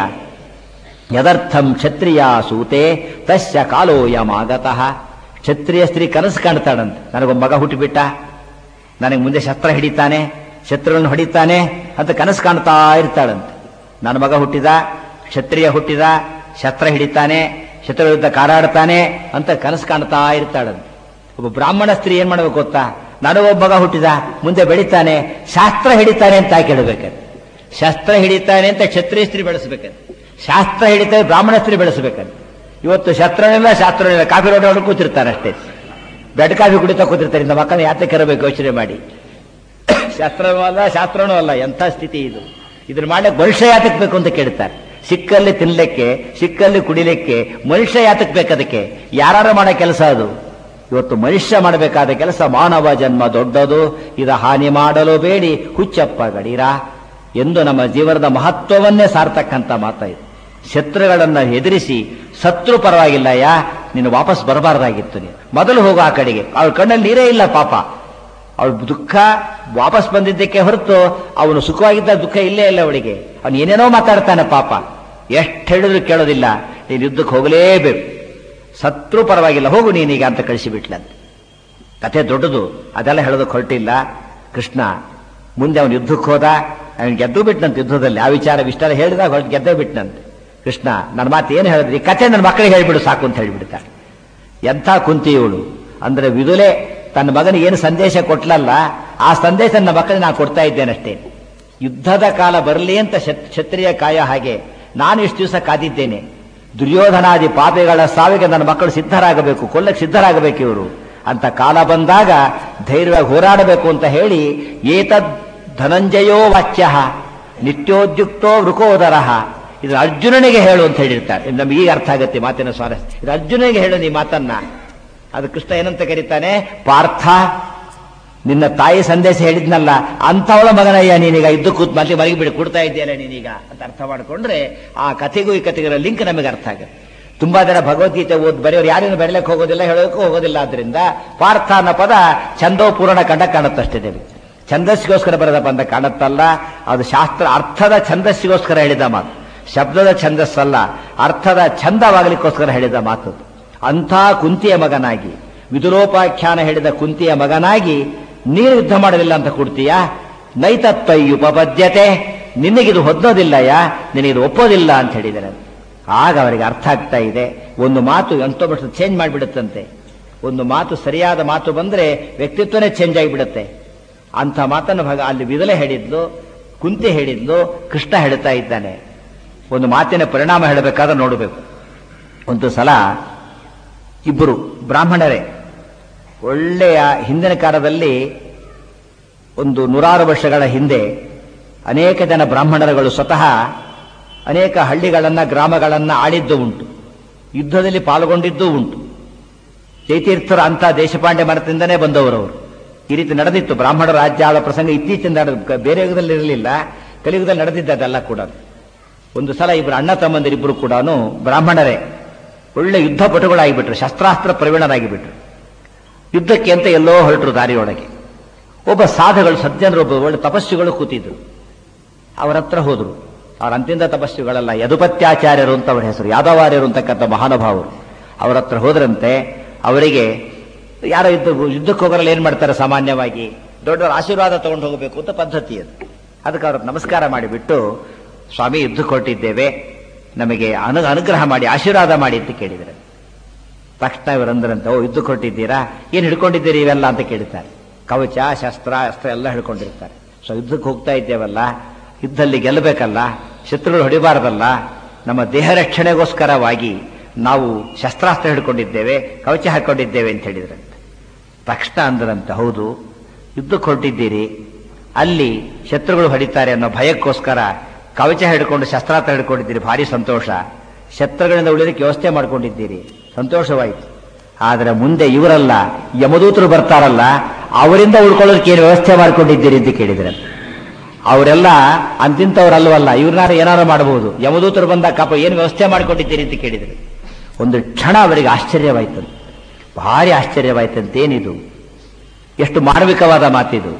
[SPEAKER 1] ಯದರ್ಥಂ ಕ್ಷತ್ರಿಯ ಸೂತೆ ತಸ್ಯ ಕಾಲೋಯಮಾಗತಃ. ಕ್ಷತ್ರಿಯ ಸ್ತ್ರೀ ಕನಸು ಕಾಣ್ತಾಳಂತೆ, ನನಗೊಬ್ಬ ಮಗ ಹುಟ್ಟಿಬಿಟ್ಟ, ನನಗೆ ಮುಂದೆ ಶಸ್ತ್ರ ಹಿಡಿತಾನೆ, ಶತ್ರುಗಳನ್ನು ಹೊಡಿತಾನೆ ಅಂತ ಕನಸು ಕಾಣ್ತಾ ಇರ್ತಾಳಂತೆ. ನನ್ನ ಮಗ ಹುಟ್ಟಿದ, ಕ್ಷತ್ರಿಯ ಹುಟ್ಟಿದ, ಶಸ್ತ್ರ ಹಿಡಿತಾನೆ, ಶತ್ರು ವಿರುದ್ಧ ಕಾರಾಡ್ತಾನೆ ಅಂತ ಕನಸು ಕಾಣ್ತಾ ಇರ್ತಾಳಂತೆ. ಒಬ್ಬ ಬ್ರಾಹ್ಮಣ ಸ್ತ್ರೀ ಏನ್ ಮಾಡ್ಬೇಕು ಗೊತ್ತಾ? ನನಗೊಬ್ಬ ಮಗ ಹುಟ್ಟಿದ, ಮುಂದೆ ಬೆಳಿತಾನೆ, ಶಾಸ್ತ್ರ ಹಿಡಿತಾನೆ ಅಂತ ಕೇಳಬೇಕಂತೆ. ಶಸ್ತ್ರ ಹಿಡಿತಾನೆ ಅಂತ ಕ್ಷತ್ರಿಯ ಸ್ತ್ರೀ ಬೆಳೆಸ್ಬೇಕಂತೆ, ಶಾಸ್ತ್ರ ಹಿಡಿತಾನೆ ಬ್ರಾಹ್ಮಣ ಸ್ತ್ರೀ ಬೆಳೆಸ್ಬೇಕಂತೆ. ಇವತ್ತು ಶಸ್ತ್ರನಿಲ್ಲ ಶಾಸ್ತ್ರನಿಲ್ಲ, ಕಾಫಿ ರೋಡ್ ಹೊಡೆದು ಕೂತಿರ್ತಾರೆ ಅಷ್ಟೇ, ಬೆಡ್ ಕಾಫಿ ಕುಡಿತಾ ಕೂತಿರ್ತಾರೆ. ಇಂಥ ಮಕ್ಕಳನ್ನ ಯಾತಕ್ಕೆ ಇರಬೇಕು ಯೋಚನೆ ಮಾಡಿ. ಶಾಸ್ತ್ರನೂ ಅಲ್ಲ ಶಾಸ್ತ್ರನೂ ಅಲ್ಲ, ಎಂಥ ಸ್ಥಿತಿ ಇದು. ಇದನ್ನ ಮಾಡ್ಲಿಕ್ಕೆ ಮನುಷ್ಯ ಯಾತಕ್ಕೆ ಬೇಕು ಅಂತ ಕೇಳ್ತಾರೆ. ಸಿಕ್ಕಲ್ಲಿ ತಿನ್ಲಿಕ್ಕೆ, ಸಿಕ್ಕಲ್ಲಿ ಕುಡಿಲಿಕ್ಕೆ ಮನುಷ್ಯ ಯಾತಕ್ಕೆ ಬೇಕದಕ್ಕೆ? ಯಾರು ಮಾಡೋ ಕೆಲಸ ಅದು? ಇವತ್ತು ಮನುಷ್ಯ ಮಾಡಬೇಕಾದ ಕೆಲಸ. ಮಾನವ ಜನ್ಮ ದೊಡ್ಡದು, ಇದ ಹಾನಿ ಮಾಡಲು ಬೇಡಿ ಹುಚ್ಚಪ್ಪ ಗಡೀರ ಎಂದು ನಮ್ಮ ಜೀವನದ ಮಹತ್ವವನ್ನೇ ಸಾರ್ತಕ್ಕಂಥ ಮಾತಾಯಿತು. ಶತ್ರುಗಳನ್ನ ಎದುರಿಸಿ ಸತ್ರು ಪರವಾಗಿಲ್ಲ, ಯಾ ನೀನು ವಾಪಸ್ ಬರಬಾರ್ದಾಗಿತ್ತು, ನೀನು ಮೊದಲು ಹೋಗು ಆ ಕಡೆಗೆ. ಅವಳ ಕಣ್ಣಲ್ಲಿ ನೀರೇ ಇಲ್ಲ ಪಾಪ. ಅವಳ ದುಃಖ ವಾಪಸ್ ಬಂದಿದ್ದಕ್ಕೆ ಹೊರತು ಅವನು ಸುಖವಾಗಿದ್ದ ದುಃಖ ಇಲ್ಲೇ ಇಲ್ಲ ಅವಳಿಗೆ. ಅವನು ಏನೇನೋ ಮಾತಾಡ್ತಾನೆ ಪಾಪ, ಎಷ್ಟು ಹೇಳಿದ್ರು ಕೇಳೋದಿಲ್ಲ. ನೀನು ಯುದ್ಧಕ್ಕೆ ಹೋಗಲೇಬೇಕು. ಸತ್ರು ಪರವಾಗಿಲ್ಲ, ಹೋಗು ನೀನೀಗ ಅಂತ ಕಳಿಸಿಬಿಟ್ಲಂತೆ. ಕಥೆ ದೊಡ್ಡದು, ಅದೆಲ್ಲ ಹೇಳೋದಕ್ಕೆ ಹೊರಟಿಲ್ಲ. ಕೃಷ್ಣ ಮುಂದೆ ಅವನು ಯುದ್ಧಕ್ಕೆ ಹೋದ, ಅವನು ಗೆದ್ದು ಬಿಟ್ನಂತೆ ಯುದ್ಧದಲ್ಲಿ. ಆ ವಿಚಾರ ವಿಷ್ಟಾರ ಹೇಳಿದಾಗ ಹೊರಟು ಗೆದ್ದೇ ಬಿಟ್ನಂತೆ. ಕೃಷ್ಣ ನನ್ನ ಮಾತು ಏನು ಹೇಳಿದ್ರಿ, ಕಥೆ ನನ್ನ ಮಕ್ಕಳಿಗೆ ಹೇಳಿಬಿಡು ಸಾಕು ಅಂತ ಹೇಳಿಬಿಡ್ತಾಳೆ. ಎಂಥ ಕುಂತಿ ಇವಳು ಅಂದ್ರೆ, ವಿದುಲೆ ತನ್ನ ಮಗನಿಗೆ ಏನು ಸಂದೇಶ ಕೊಟ್ಲಲ್ಲ, ಆ ಸಂದೇಶ ನನ್ನ ಮಕ್ಕಳಿಗೆ ನಾನು ಕೊಡ್ತಾ ಇದ್ದೇನಷ್ಟೇ. ಯುದ್ಧದ ಕಾಲ ಬರಲಿ ಅಂತ ಕ್ಷತ್ರಿಯ ಕಾಯ ಹಾಗೆ ನಾನು ಇಷ್ಟು ದಿವಸ ಕಾದಿದ್ದೇನೆ. ದುರ್ಯೋಧನಾದಿ ಪಾಪಿಗಳ ಸಾವಿಗೆ ನನ್ನ ಮಕ್ಕಳು ಸಿದ್ಧರಾಗಬೇಕು, ಕೊಲ್ಲಕ್ಕೆ ಸಿದ್ಧರಾಗಬೇಕು ಇವರು ಅಂತ ಕಾಲ ಬಂದಾಗ ಧೈರ್ಯವಾಗಿ ಹೋರಾಡಬೇಕು ಅಂತ ಹೇಳಿ, ಏತದ್ ಧನಂಜಯೋ ವಾಚ್ಯ ನಿತ್ಯೋದ್ಯುಕ್ತೋ ವೃಕೋದರ, ಇದು ಅರ್ಜುನನಿಗೆ ಹೇಳು ಅಂತ ಹೇಳಿರ್ತಾರೆ. ನಮ್ಗೆ ಈಗ ಅರ್ಥ ಆಗುತ್ತೆ ಮಾತಿನ ಸ್ವಾರಸ್ಯ. ಇದು ಅರ್ಜುನನಿಗೆ ಹೇಳು ನೀ ಮಾತನ್ನ. ಅದು ಕೃಷ್ಣ ಏನಂತ ಕರೀತಾನೆ, ಪಾರ್ಥ ನಿನ್ನ ತಾಯಿ ಸಂದೇಶ ಹೇಳಿದ್ನಲ್ಲ ಅಂಥವಳ ಮಗನಯ್ಯ ನೀನೀಗ ಇದ್ದು ಕೂತ್ ಮಲ್ಲಿ ಮಲಗಿ ಬಿಡಿ ಕೊಡ್ತಾ ಇದೆಯಲ್ಲ ನೀನೀಗ ಅಂತ ಅರ್ಥ ಮಾಡಿಕೊಂಡ್ರೆ ಆ ಕಥೆಗೂ ಈ ಕಥೆಗಿರೋ ಲಿಂಕ್ ನಮಗೆ ಅರ್ಥ ಆಗುತ್ತೆ. ತುಂಬಾ ಜನ ಭಗವದ್ಗೀತೆ ಓದ್ ಬರೆಯೋರು ಯಾರೇನು ಬರೀಲಕ್ಕೆ ಹೋಗೋದಿಲ್ಲ, ಹೇಳೋದಕ್ಕೂ ಹೋಗೋದಿಲ್ಲ. ಆದ್ರಿಂದ ಪಾರ್ಥ ಅನ್ನೋ ಪದ ಛಂದೋ ಪೂರ್ಣ ಕಂಡ ಕಾಣುತ್ತಷ್ಟೇ. ಛಂದಸ್ಸಿಗೋಸ್ಕರ ಬರೆದ ಬಂದ ಕಾಣುತ್ತಲ್ಲ, ಅದು ಶಾಸ್ತ್ರ ಅರ್ಥದ ಛಂದಸ್ಸಿಗೋಸ್ಕರ ಹೇಳಿದ ಮಾತು, ಶಬ್ದದ ಛಂದಸ್ಸಲ್ಲ, ಅರ್ಥದ ಛಂದವಾಗಲಿಕ್ಕೋಸ್ಕರ ಹೇಳಿದ ಮಾತು. ಅಂಥ ಕುಂತಿಯ ಮಗನಾಗಿ, ವಿದುರೋಪಾಖ್ಯಾನ ಹೇಳಿದ ಕುಂತಿಯ ಮಗನಾಗಿ ನೀನು ಯುದ್ಧ ಮಾಡಲಿಲ್ಲ ಅಂತ ಕೊಡ್ತೀಯಾ? ನೈತತ್ವಯುಪಪದ್ಯತೆ, ನಿನಗಿದು ಹೊದ್ದೋದಿಲ್ಲಯ್ಯ, ನಿನಗಿದು ಒಪ್ಪೋದಿಲ್ಲ ಅಂತ ಹೇಳಿದರೆ ಆಗ ಅವರಿಗೆ ಅರ್ಥ ಆಗ್ತಾ ಇದೆ. ಒಂದು ಮಾತು ಎಂಟೋ ವರ್ಷ ಚೇಂಜ್ ಮಾಡಿಬಿಡುತ್ತಂತೆ. ಒಂದು ಮಾತು ಸರಿಯಾದ ಮಾತು ಬಂದ್ರೆ ವ್ಯಕ್ತಿತ್ವನೇ ಚೇಂಜ್ ಆಗಿಬಿಡುತ್ತೆ. ಅಂಥ ಮಾತನ್ನು ಭಾಗ ಅಲ್ಲಿ ವಿದಲೆ ಹೇಳಿದ್ಲು, ಕುಂತಿ ಹೇಳಿದ್ಲು, ಕೃಷ್ಣ ಹೇಳ್ತಾ ಇದ್ದಾನೆ. ಒಂದು ಮಾತಿನ ಪರಿಣಾಮ ಹೇಳಬೇಕಾದ್ರೆ ನೋಡಬೇಕು. ಒಂದು ಸಲ ಇಬ್ಬರು ಬ್ರಾಹ್ಮಣರೇ, ಒಳ್ಳೆಯ ಹಿಂದಿನ ಕಾಲದಲ್ಲಿ ಒಂದು ನೂರಾರು ವರ್ಷಗಳ ಹಿಂದೆ ಅನೇಕ ಜನ ಬ್ರಾಹ್ಮಣರುಗಳು ಸ್ವತಃ ಅನೇಕ ಹಳ್ಳಿಗಳನ್ನ ಗ್ರಾಮಗಳನ್ನ ಆಳಿದ್ದು ಉಂಟು, ಯುದ್ಧದಲ್ಲಿ ಪಾಲ್ಗೊಂಡಿದ್ದೂ ಉಂಟು. ಚೈತೀರ್ಥರು ಅಂತ ದೇಶಪಾಂಡೆ ಮರದಿಂದನೇ ಬಂದವರವರು. ಈ ರೀತಿ ನಡೆದಿತ್ತು. ಬ್ರಾಹ್ಮಣ ರಾಜ್ಯ ಆದ ಪ್ರಸಂಗ ಇತ್ತೀಚಿನ ಬೇರೆ ಯುಗದಲ್ಲಿ ಇರಲಿಲ್ಲ, ಕಲಿಯುಗದಲ್ಲಿ ನಡೆದಿದ್ದದೆಲ್ಲ ಕೂಡ. ಒಂದು ಸಲ ಇಬ್ಬರು ಅಣ್ಣ ತಮ್ಮಂದಿರಿಬ್ಬರು ಕೂಡ ಬ್ರಾಹ್ಮಣರೇ, ಒಳ್ಳೆ ಯುದ್ಧ ಪಟುಗಳಾಗಿಬಿಟ್ರು, ಶಸ್ತ್ರಾಸ್ತ್ರ ಪ್ರವೀಣರಾಗಿಬಿಟ್ರು. ಯುದ್ಧಕ್ಕೆ ಅಂತ ಎಲ್ಲೋ ಹೊರಟರು ದಾರಿಯೊಳಗೆ. ಒಬ್ಬ ಸಾಧುಗಳು, ಸಜ್ಜನರು, ಒಬ್ಬ ಒಳ್ಳೆ ತಪಸ್ವಿಗಳು ಕೂತಿದ್ರು. ಅವರ ಹತ್ರ ಹೋದ್ರು. ಅವರ ಅಂತಿಂದ ತಪಸ್ವಿಗಳಲ್ಲ, ಯದುಪತ್ಯಾಚಾರ್ಯರು ಅಂತ ಅವರ ಹೆಸರು, ಯಾದವಾರ್ಯರು ಅಂತಕ್ಕಂಥ ಮಹಾನುಭಾವರು. ಅವರ ಹತ್ರ ಹೋದ್ರಂತೆ. ಅವರಿಗೆ ಯಾರೋ ಯುದ್ಧ ಯುದ್ಧಕ್ಕೆ ಹೋಗೋರಲ್ಲಿ ಏನ್ ಮಾಡ್ತಾರೆ ಸಾಮಾನ್ಯವಾಗಿ, ದೊಡ್ಡವರ ಆಶೀರ್ವಾದ ತಗೊಂಡು ಹೋಗಬೇಕು ಅಂತ ಪದ್ಧತಿ ಅದು. ಅದಕ್ಕೆ ಅವ್ರಿಗೆ ನಮಸ್ಕಾರ ಮಾಡಿಬಿಟ್ಟು, ಸ್ವಾಮಿ ಯುದ್ಧಕ್ಕೆ ಹೊರಟಿದ್ದೇವೆ, ನಮಗೆ ಅನು ಅನುಗ್ರಹ ಮಾಡಿ ಆಶೀರ್ವಾದ ಮಾಡಿ ಅಂತ ಕೇಳಿದರೆ, ತಕ್ಷಣ ಇವರಂದ್ರಂತೆ, ಓ ಯುದ್ಧಕ್ಕೆ ಹೊರಟಿದ್ದೀರಾ, ಏನು ಹಿಡ್ಕೊಂಡಿದ್ದೀರಿ ಇವೆಲ್ಲ ಅಂತ ಕೇಳ್ತಾರೆ. ಕವಚ, ಶಸ್ತ್ರ, ಅಸ್ತ್ರ ಎಲ್ಲ ಹಿಡ್ಕೊಂಡಿರ್ತಾರೆ. ಸೊ ಯುದ್ಧಕ್ಕೆ ಹೋಗ್ತಾ ಇದ್ದೇವಲ್ಲ, ಯುದ್ಧದಲ್ಲಿ ಗೆಲ್ಲಬೇಕಲ್ಲ, ಶತ್ರುಗಳು ಹೊಡಿಬಾರದಲ್ಲ, ನಮ್ಮ ದೇಹ ರಕ್ಷಣೆಗೋಸ್ಕರವಾಗಿ ನಾವು ಶಸ್ತ್ರಾಸ್ತ್ರ ಹಿಡ್ಕೊಂಡಿದ್ದೇವೆ, ಕವಚ ಹಾಕೊಂಡಿದ್ದೇವೆ ಅಂತ ಹೇಳಿದ್ರಂತೆ. ತಕ್ಷಣ ಅಂದ್ರಂತೆ, ಹೌದು ಯುದ್ಧಕ್ಕೆ ಹೊರಟಿದ್ದೀರಿ, ಅಲ್ಲಿ ಶತ್ರುಗಳು ಹೊಡಿತಾರೆ ಅನ್ನೋ ಭಯಕ್ಕೋಸ್ಕರ ಕವಚ ಹಿಡ್ಕೊಂಡು ಶಸ್ತ್ರಾಸ್ತ್ರ ಹಿಡ್ಕೊಂಡಿದ್ದೀರಿ, ಭಾರಿ ಸಂತೋಷ. ಶತ್ರುಗಳಿಂದ ಉಳಿದಕ್ಕೆ ವ್ಯವಸ್ಥೆ ಮಾಡ್ಕೊಂಡಿದ್ದೀರಿ, ಸಂತೋಷವಾಯಿತು. ಆದರೆ ಮುಂದೆ ಇವರಲ್ಲ, ಯಮದೂತರು ಬರ್ತಾರಲ್ಲ, ಅವರಿಂದ ಉಳ್ಕೊಳ್ಳೋದಕ್ಕೆ ಏನು ವ್ಯವಸ್ಥೆ ಮಾಡ್ಕೊಂಡಿದ್ದೀರಿ ಅಂತ ಕೇಳಿದ್ರೆ, ಅವರೆಲ್ಲ ಅಂತಿಂತವ್ರಲ್ವಲ್ಲ, ಇವ್ರನ್ನಾರು ಏನಾರು ಮಾಡಬಹುದು, ಯಮದೂತರು ಬಂದಾಗ ಕಾಪ ಏನು ವ್ಯವಸ್ಥೆ ಮಾಡ್ಕೊಂಡಿದ್ದೀರಿ ಅಂತ ಕೇಳಿದ್ರೆ, ಒಂದು ಕ್ಷಣ ಅವರಿಗೆ ಆಶ್ಚರ್ಯವಾಯ್ತು, ಭಾರಿ ಆಶ್ಚರ್ಯವಾಯ್ತಂತೇನಿದು, ಎಷ್ಟು ಮಾರ್ಮಿಕವಾದ ಮಾತಿದು.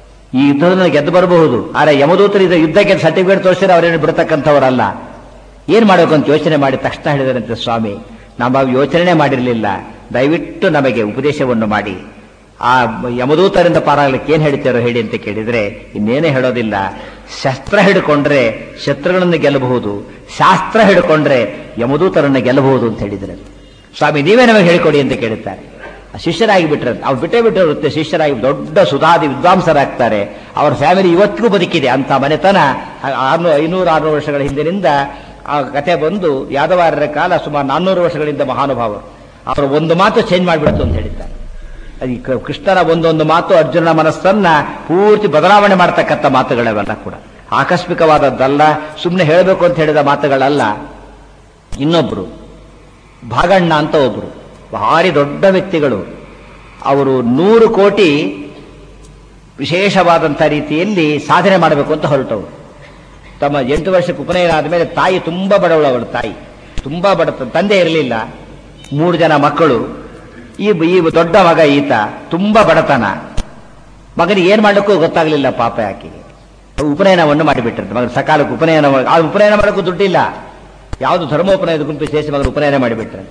[SPEAKER 1] ಈ ಯುದ್ಧದಲ್ಲಿ ಗೆದ್ದು ಬರಬಹುದು, ಆದರೆ ಯಮದೂತರು ಇದು ಯುದ್ಧಕ್ಕೆ ಸರ್ಟಿಫಿಕೇಟ್ ತೋರಿಸಿದ್ರೆ ಅವರೇನು ಬಿಡತಕ್ಕಂಥವರಲ್ಲ. ಏನ್ ಮಾಡಬೇಕು ಅಂತ ಯೋಚನೆ ಮಾಡಿ ತಕ್ಷಣ ಹೇಳಿದರಂತೆ, ಸ್ವಾಮಿ ನಾವು ಯೋಚನೆ ಮಾಡಿರಲಿಲ್ಲ, ದಯವಿಟ್ಟು ನಮಗೆ ಉಪದೇಶವನ್ನು ಮಾಡಿ, ಆ ಯಮದೂತರಿಂದ ಪಾರಾಗಲಿಕ್ಕೆ ಏನ್ ಹೇಳ್ತಾರೋ ಹೇಳಿ ಅಂತ ಕೇಳಿದ್ರೆ, ಇನ್ನೇನೇ ಹೇಳೋದಿಲ್ಲ, ಶಸ್ತ್ರ ಹಿಡ್ಕೊಂಡ್ರೆ ಶತ್ರುಗಳನ್ನು ಗೆಲ್ಲಬಹುದು, ಶಾಸ್ತ್ರ ಹಿಡ್ಕೊಂಡ್ರೆ ಯಮದೂತರನ್ನು ಗೆಲ್ಲಬಹುದು ಅಂತ ಹೇಳಿದ್ರೆ, ಸ್ವಾಮಿ ನೀವೇ ನಮಗೆ ಹೇಳಿಕೊಡಿ ಅಂತ ಕೇಳುತ್ತಾರೆ. ಶಿಷ್ಯರಾಗಿ ಬಿಟ್ರೆ ಅವ್ರು ಬಿಟ್ಟೇ ಬಿಟ್ಟಿರುತ್ತೆ, ಶಿಷ್ಯರಾಗಿ ದೊಡ್ಡ ಸುಧಾದಿ ವಿದ್ವಾಂಸರಾಗ್ತಾರೆ. ಅವರ ಫ್ಯಾಮಿಲಿ ಇವತ್ತಿಗೂ ಬದುಕಿದೆ. ಅಂತ ಮನೆತನ ಆರ್ನೂರು ಐನೂರು ಆರ್ನೂರು ವರ್ಷಗಳ ಹಿಂದಿನಿಂದ ಆ ಕಥೆ ಬಂದು ಯಾದವಾರ್ಯರ ಕಾಲ ಸುಮಾರು ನಾನ್ನೂರು ವರ್ಷಗಳಿಂದ ಮಹಾನುಭಾವರು. ಅವರು ಒಂದು ಮಾತು ಚೇಂಜ್ ಮಾಡಿಬಿಡ್ತು ಅಂತ ಹೇಳಿದ್ದಾರೆ. ಅದು ಕೃಷ್ಣನ ಒಂದೊಂದು ಮಾತು ಅರ್ಜುನನ ಮನಸ್ಸನ್ನ ಪೂರ್ತಿ ಬದಲಾವಣೆ ಮಾಡತಕ್ಕಂಥ ಮಾತುಗಳವೆಲ್ಲ ಕೂಡ ಆಕಸ್ಮಿಕವಾದದ್ದಲ್ಲ, ಸುಮ್ಮನೆ ಹೇಳಬೇಕು ಅಂತ ಹೇಳಿದ ಮಾತುಗಳಲ್ಲ. ಇನ್ನೊಬ್ರು ಭಾಗಣ್ಣ ಅಂತ ಒಬ್ರು ಭಾರಿ ದೊಡ್ಡ ವ್ಯಕ್ತಿಗಳು, ಅವರು ನೂರು ಕೋಟಿ ವಿಶೇಷವಾದಂಥ ರೀತಿಯಲ್ಲಿ ಸಾಧನೆ ಮಾಡಬೇಕು ಅಂತ ಹೊರಟವರು. ತಮ್ಮ ಎಂಟು ವರ್ಷಕ್ಕೆ ಉಪನಯನ ಆದಮೇಲೆ ತಾಯಿ ತುಂಬಾ ಬಡವಳು, ಅವಳು ತಾಯಿ ತುಂಬಾ ಬಡ, ತಂದೆ ಇರಲಿಲ್ಲ, ಮೂರು ಜನ ಮಕ್ಕಳು. ಈ ಈ ದೊಡ್ಡ ಮಗ ಈತ ತುಂಬಾ ಬಡತನ, ಮಗನಿಗೆ ಏನ್ ಮಾಡಕ್ಕೂ ಗೊತ್ತಾಗ್ಲಿಲ್ಲ ಪಾಪ ಆಕೆಗೆ. ಉಪನಯನವನ್ನು ಮಾಡಿಬಿಟ್ಟಿರ್ತಾರೆ ಮಗನ ಸಕಾಲಕ್ಕೆ ಉಪನಯನ. ಆ ಉಪನಯನ ಮಾಡೋಕ್ಕೂ ದುಡ್ಡಿಲ್ಲ, ಯಾವುದು ಧರ್ಮೋಪನಯದ ಗುಂಪು ಸೇರಿಸಿ ಮಗನ ಉಪನಯನ ಮಾಡಿಬಿಟ್ರೆ.